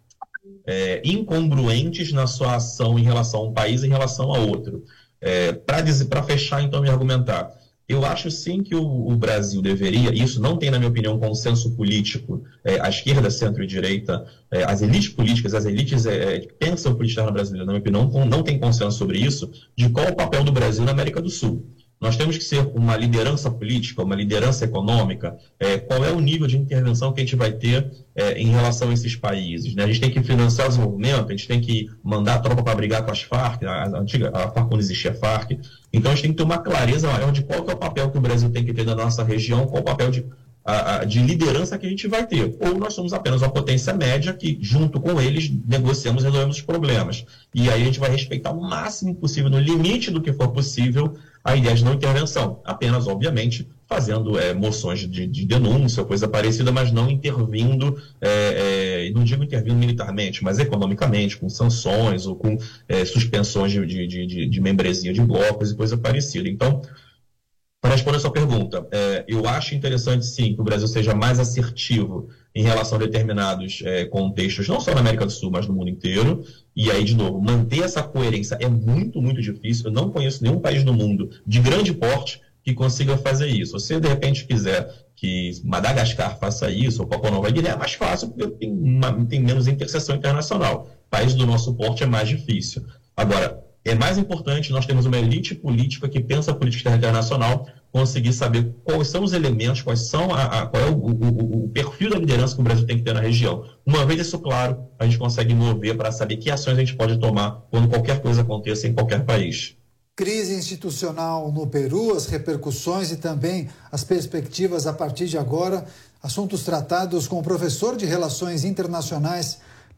é, incongruentes na sua ação em relação a um país e em relação a outro. É, para fechar, então, me argumentar, eu acho sim que o, o Brasil deveria, e isso não tem, na minha opinião, consenso político, é, a esquerda, centro e direita, é, as elites políticas, as elites é, que pensam política externa brasileira, na minha opinião, não, não tem consenso sobre isso, de qual é o papel do Brasil na América do Sul. Nós temos que ser uma liderança política, uma liderança econômica. É, qual é o nível de intervenção que a gente vai ter é, em relação a esses países? Né? A gente tem que financiar o desenvolvimento, a gente tem que mandar a tropa para brigar com as Farc, a, a antiga, a Farc quando existia a Farc. Então a gente tem que ter uma clareza maior de qual que é o papel que o Brasil tem que ter na nossa região, qual o papel de, a, a, de liderança que a gente vai ter. Ou nós somos apenas uma potência média que, junto com eles, negociamos e resolvemos os problemas. E aí a gente vai respeitar o máximo possível, no limite do que for possível, a ideia de não intervenção, apenas, obviamente, fazendo é, moções de, de denúncia, coisa parecida, mas não intervindo, é, é, não digo intervindo militarmente, mas economicamente, com sanções ou com é, suspensões de, de, de, de membresia de blocos e coisa parecida. Então, para responder a sua pergunta, é, eu acho interessante, sim, que o Brasil seja mais assertivo em relação a determinados é, contextos, não só na América do Sul, mas no mundo inteiro. E aí, de novo, manter essa coerência é muito, muito difícil. Eu não conheço nenhum país no mundo de grande porte que consiga fazer isso. Se, de repente, quiser que Madagascar faça isso, ou Papua Nova Guiné, é mais fácil, porque tem, uma, tem menos interseção internacional. País do nosso porte é mais difícil. Agora, é mais importante nós termos uma elite política que pensa a política internacional, conseguir saber quais são os elementos, quais são a, a, qual é o, o, o perfil da liderança que o Brasil tem que ter na região. Uma vez isso claro, a gente consegue mover para saber que ações a gente pode tomar quando qualquer coisa aconteça em qualquer país. Crise institucional no Peru, as repercussões e também as perspectivas a partir de agora, assuntos tratados com o professor de Relações Internacionais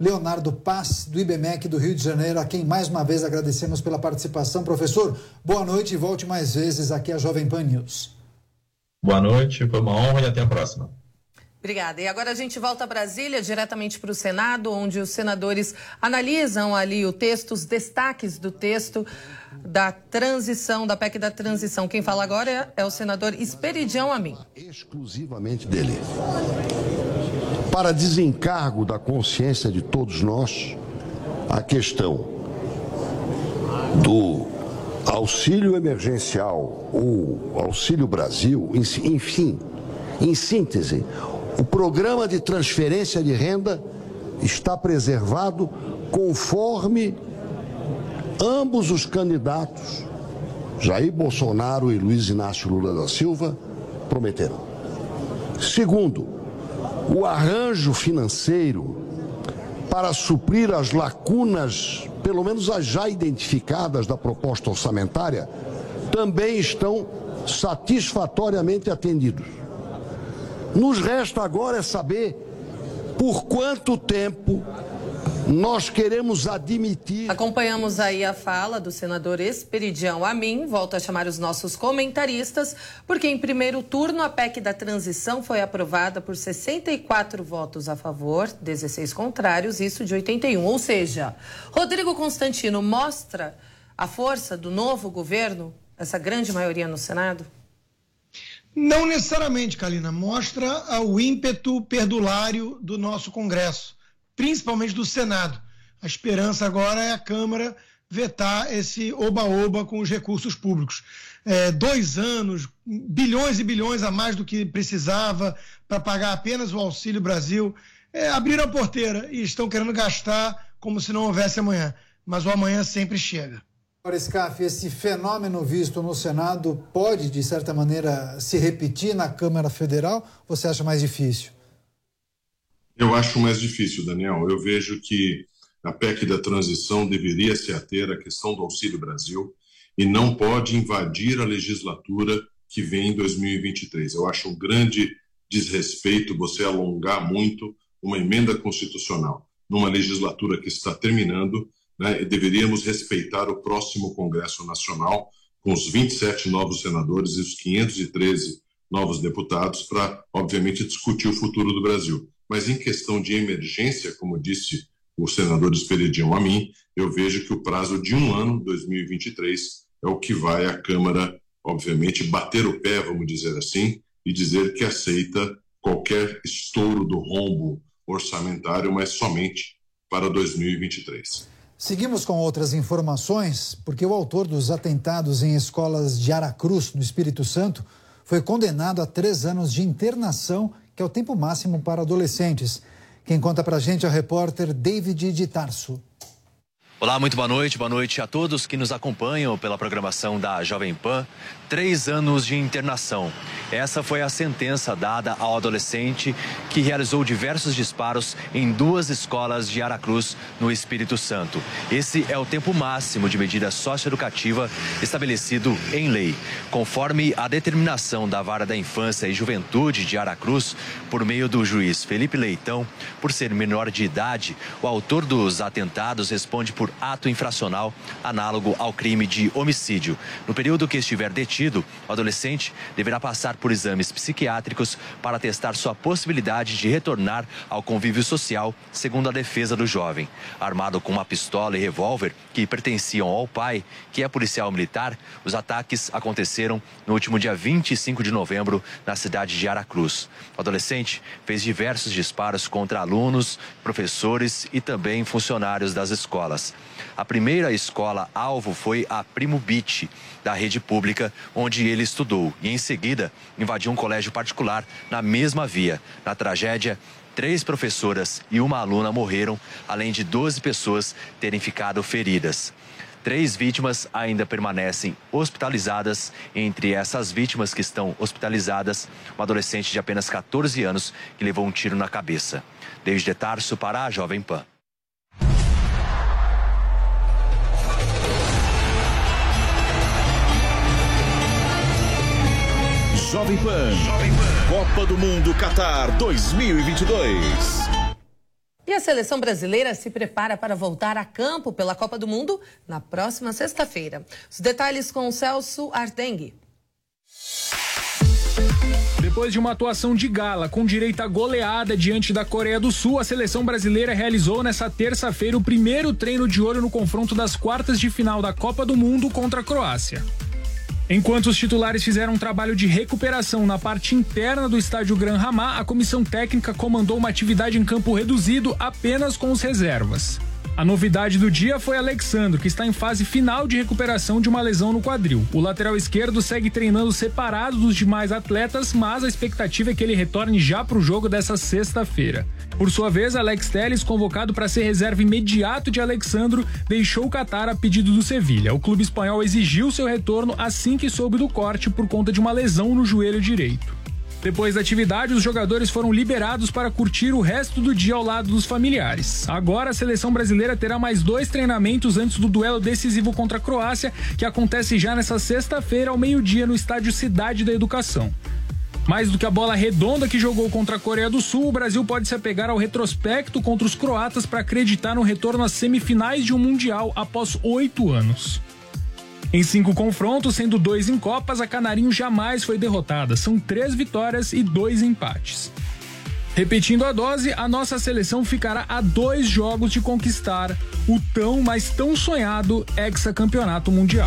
Leonardo Paz, do I B M E C do Rio de Janeiro, a quem mais uma vez agradecemos pela participação. Professor, boa noite e volte mais vezes aqui à Jovem Pan News. Boa noite, foi uma honra e até a próxima. Obrigada. E agora a gente volta a Brasília, diretamente para o Senado, onde os senadores analisam ali o texto, os destaques do texto da transição, da P E C da transição. Quem fala agora é, é o senador Esperidião Amin. Exclusivamente dele. Para desencargo da consciência de todos nós, a questão do auxílio emergencial ou Auxílio Brasil, enfim, em síntese, o programa de transferência de renda está preservado conforme ambos os candidatos, Jair Bolsonaro e Luiz Inácio Lula da Silva, prometeram. Segundo, o arranjo financeiro para suprir as lacunas, pelo menos as já identificadas da proposta orçamentária, também estão satisfatoriamente atendidos. Nos resta agora é saber por quanto tempo nós queremos admitir... Acompanhamos aí a fala do senador Esperidião Amin. Volto a chamar os nossos comentaristas, porque em primeiro turno a P E C da transição foi aprovada por sessenta e quatro votos a favor, dezesseis contrários, isso de oitenta e um. Ou seja, Rodrigo Constantino mostra a força do novo governo, essa grande maioria no Senado? Não necessariamente, Kalina. Mostra o ímpeto perdulário do nosso Congresso, principalmente do Senado. A esperança agora é a Câmara vetar esse oba-oba com os recursos públicos. É, dois anos, bilhões e bilhões a mais do que precisava para pagar apenas o Auxílio Brasil. É, abriram a porteira e estão querendo gastar como se não houvesse amanhã. Mas o amanhã sempre chega. Agora, Scaff, esse fenômeno visto no Senado pode, de certa maneira, se repetir na Câmara Federal? Ou você acha mais difícil? Eu acho mais difícil, Daniel. Eu vejo que a P E C da transição deveria se ater à questão do Auxílio Brasil e não pode invadir a legislatura que vem em dois mil e vinte e três. Eu acho um grande desrespeito você alongar muito uma emenda constitucional numa legislatura que está terminando, né? Deveríamos respeitar o próximo Congresso Nacional com os vinte e sete novos senadores e os quinhentos e treze novos deputados para, obviamente, discutir o futuro do Brasil. Mas em questão de emergência, como disse o senador Esperidião Amin, eu vejo que o prazo de um ano, dois mil e vinte e três, é o que vai a Câmara, obviamente, bater o pé, vamos dizer assim, e dizer que aceita qualquer estouro do rombo orçamentário, mas somente para dois mil e vinte e três. Seguimos com outras informações, porque o autor dos atentados em escolas de Aracruz, no Espírito Santo, foi condenado a três anos de internação, que é o tempo máximo para adolescentes. Quem conta pra gente é o repórter David de Tarso. Olá, muito boa noite. Boa noite a todos que nos acompanham pela programação da Jovem Pan. Três anos de internação. Essa foi a sentença dada ao adolescente que realizou diversos disparos em duas escolas de Aracruz, no Espírito Santo. Esse é o tempo máximo de medida socioeducativa estabelecido em lei. Conforme a determinação da Vara da Infância e Juventude de Aracruz, por meio do juiz Felipe Leitão, por ser menor de idade, o autor dos atentados responde por ato infracional análogo ao crime de homicídio. No período que estiver detido, o adolescente deverá passar por exames psiquiátricos para testar sua possibilidade de retornar ao convívio social, segundo a defesa do jovem. Armado com uma pistola e revólver que pertenciam ao pai, que é policial militar, os ataques aconteceram no último dia vinte e cinco de novembro, na cidade de Aracruz. O adolescente fez diversos disparos contra alunos, professores e também funcionários das escolas. A primeira escola alvo foi a Primo Beach, da rede pública, onde ele estudou, e em seguida invadiu um colégio particular na mesma via. Na tragédia, três professoras e uma aluna morreram, além de doze pessoas terem ficado feridas. Três vítimas ainda permanecem hospitalizadas. Entre essas vítimas que estão hospitalizadas, um adolescente de apenas quatorze anos que levou um tiro na cabeça. Desde de Tarso para a Jovem Pan. Jovem Pan, Copa do Mundo Qatar dois mil e vinte e dois. E a seleção brasileira se prepara para voltar a campo pela Copa do Mundo na próxima sexta-feira. Os detalhes com o Celso Ardengue. Depois de uma atuação de gala com direito à goleada diante da Coreia do Sul, a seleção brasileira realizou nesta terça-feira o primeiro treino de olho no confronto das quartas de final da Copa do Mundo contra a Croácia. Enquanto os titulares fizeram um trabalho de recuperação na parte interna do estádio Gran Hamá, a comissão técnica comandou uma atividade em campo reduzido apenas com os reservas. A novidade do dia foi Alexandro, que está em fase final de recuperação de uma lesão no quadril. O lateral esquerdo segue treinando separado dos demais atletas, mas a expectativa é que ele retorne já para o jogo dessa sexta-feira. Por sua vez, Alex Telles, convocado para ser reserva imediato de Alexandro, deixou o Catar a pedido do Sevilha. O clube espanhol exigiu seu retorno assim que soube do corte por conta de uma lesão no joelho direito. Depois da atividade, os jogadores foram liberados para curtir o resto do dia ao lado dos familiares. Agora, a seleção brasileira terá mais dois treinamentos antes do duelo decisivo contra a Croácia, que acontece já nesta sexta-feira, ao meio-dia, no estádio Cidade da Educação. Mais do que a bola redonda que jogou contra a Coreia do Sul, o Brasil pode se apegar ao retrospecto contra os croatas para acreditar no retorno às semifinais de um Mundial após oito anos. Em cinco confrontos, sendo dois em Copas, a Canarinho jamais foi derrotada. São três vitórias e dois empates. Repetindo a dose, a nossa seleção ficará a dois jogos de conquistar o tão, mas tão sonhado hexacampeonato mundial.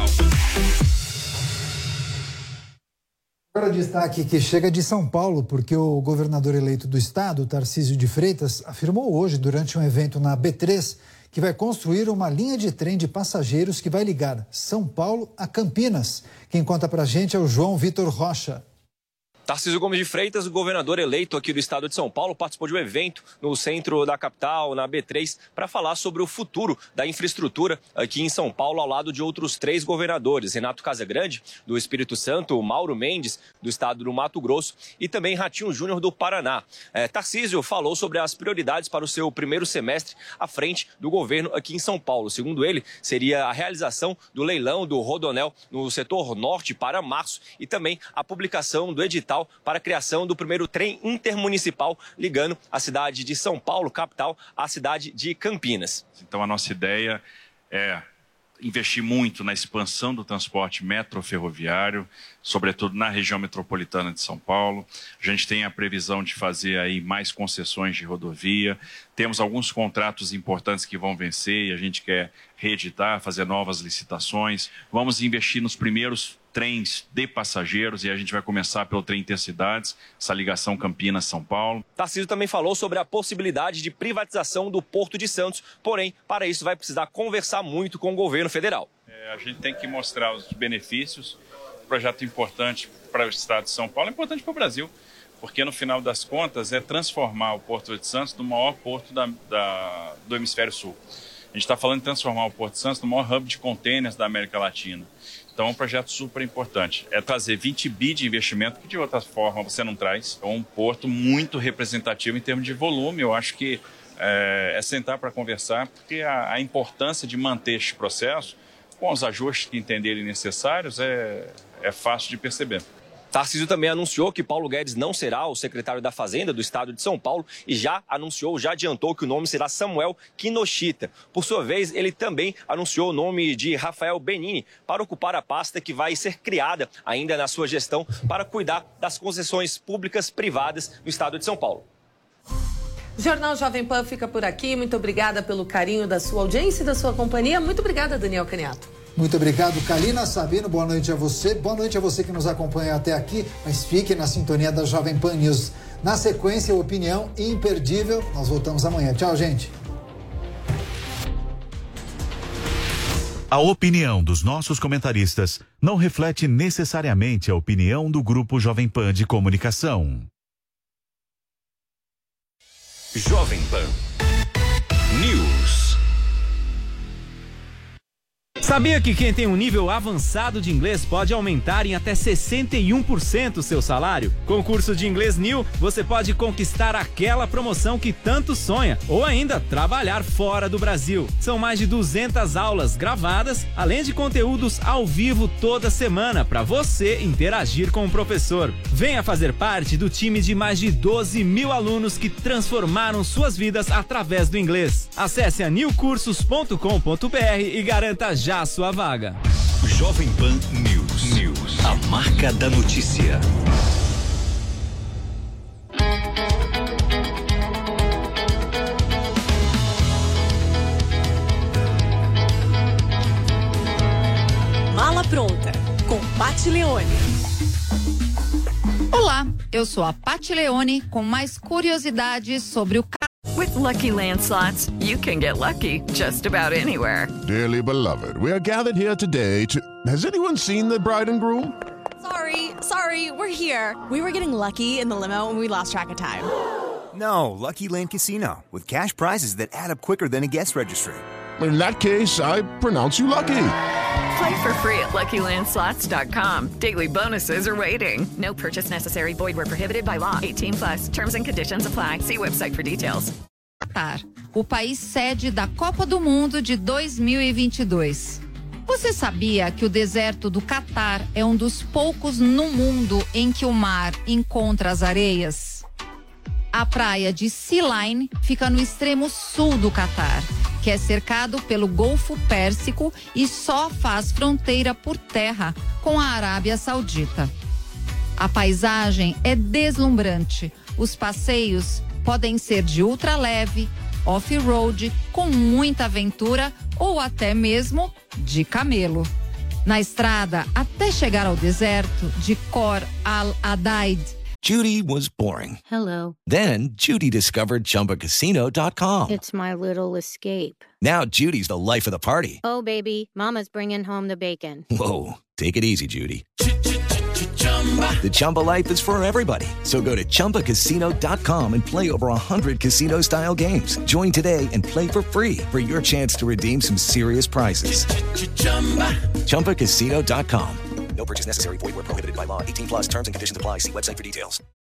Agora destaque que chega de São Paulo, porque o governador eleito do estado, Tarcísio de Freitas, afirmou hoje, durante um evento na B três, que vai construir uma linha de trem de passageiros que vai ligar São Paulo a Campinas. Quem conta pra gente é o João Vitor Rocha. Tarcísio Gomes de Freitas, o governador eleito aqui do estado de São Paulo, participou de um evento no centro da capital, na B três, para falar sobre o futuro da infraestrutura aqui em São Paulo, ao lado de outros três governadores: Renato Casagrande, do Espírito Santo, Mauro Mendes, do estado do Mato Grosso, e também Ratinho Júnior, do Paraná. É, Tarcísio falou sobre as prioridades para o seu primeiro semestre à frente do governo aqui em São Paulo. Segundo ele, seria a realização do leilão do Rodoanel no setor norte para março e também a publicação do edital para a criação do primeiro trem intermunicipal ligando a cidade de São Paulo, capital, à cidade de Campinas. Então a nossa ideia é investir muito na expansão do transporte metroferroviário, sobretudo na região metropolitana de São Paulo. A gente tem a previsão de fazer aí mais concessões de rodovia. Temos alguns contratos importantes que vão vencer e a gente quer reeditar, fazer novas licitações. Vamos investir nos primeiros trens de passageiros e a gente vai começar pelo trem Intercidades, essa ligação Campinas-São Paulo. Tarcísio também falou sobre a possibilidade de privatização do Porto de Santos, porém, para isso vai precisar conversar muito com o governo federal. É, a gente tem que mostrar os benefícios. Um projeto importante para o estado de São Paulo, é importante para o Brasil, porque no final das contas é transformar o Porto de Santos no maior porto da, da, do hemisfério sul. A gente está falando de transformar o Porto de Santos no maior hub de containers da América Latina. Então é um projeto super importante. É trazer vinte bi de investimento, que de outra forma você não traz. É um porto muito representativo em termos de volume. Eu acho que é, é sentar para conversar, porque a, a importância de manter este processo, com os ajustes que entenderem necessários, é, é fácil de perceber. Tarcísio também anunciou que Paulo Guedes não será o secretário da Fazenda do estado de São Paulo e já anunciou, já adiantou que o nome será Samuel Kinoshita. Por sua vez, ele também anunciou o nome de Rafael Benini para ocupar a pasta que vai ser criada ainda na sua gestão para cuidar das concessões públicas privadas no estado de São Paulo. O Jornal Jovem Pan fica por aqui. Muito obrigada pelo carinho da sua audiência e da sua companhia. Muito obrigada, Daniel Caniato. Muito obrigado, Kalina Sabino. Boa noite a você. Boa noite a você que nos acompanha até aqui. Mas fique na sintonia da Jovem Pan News. Na sequência, opinião imperdível. Nós voltamos amanhã. Tchau, gente. A opinião dos nossos comentaristas não reflete necessariamente a opinião do Grupo Jovem Pan de Comunicação. Jovem Pan News. Sabia que quem tem um nível avançado de inglês pode aumentar em até sessenta e um por cento o seu salário? Com o curso de Inglês New, você pode conquistar aquela promoção que tanto sonha ou ainda trabalhar fora do Brasil. São mais de duzentas aulas gravadas, além de conteúdos ao vivo toda semana para você interagir com o professor. Venha fazer parte do time de mais de doze mil alunos que transformaram suas vidas através do inglês. Acesse a new cursos ponto com ponto b r e garanta já a sua vaga. Jovem Pan News. News. A marca da notícia. Mala Pronta, com Paty Leone. Olá, eu sou a Paty Leone com mais curiosidades sobre o With Lucky Land Slots, you can get lucky just about anywhere. Dearly beloved, we are gathered here today to... Has anyone seen the bride and groom? Sorry, sorry, we're here. We were getting lucky in the limo and we lost track of time. No, Lucky Land Casino, with cash prizes that add up quicker than a guest registry. In that case, I pronounce you lucky. Play for free at lucky land slots dot com. Daily bonuses are waiting. No purchase necessary. Void where prohibited by law. eighteen plus. Terms and conditions apply. See website for details. Catar, o país sede da Copa do Mundo de dois mil e vinte e dois. Você sabia que o deserto do Catar é um dos poucos no mundo em que o mar encontra as areias? A praia de Sea Line fica no extremo sul do Catar, que é cercado pelo Golfo Pérsico e só faz fronteira por terra com a Arábia Saudita. A paisagem é deslumbrante. Os passeios podem ser de ultraleve, off-road, com muita aventura ou até mesmo de camelo. Na estrada, até chegar ao deserto de Khor Al-Adaid. Judy was boring. Hello. Then Judy discovered Chumba Casino dot com. It's my little escape. Now Judy's the life of the party. Oh, baby, mama's bringing home the bacon. Whoa, take it easy, Judy. The Chumba life is for everybody. So go to Chumba Casino dot com and play over one hundred casino-style games. Join today and play for free for your chance to redeem some serious prizes. Chumba Casino dot com. No purchase necessary. Void where prohibited by law. eighteen plus terms and conditions apply. See website for details.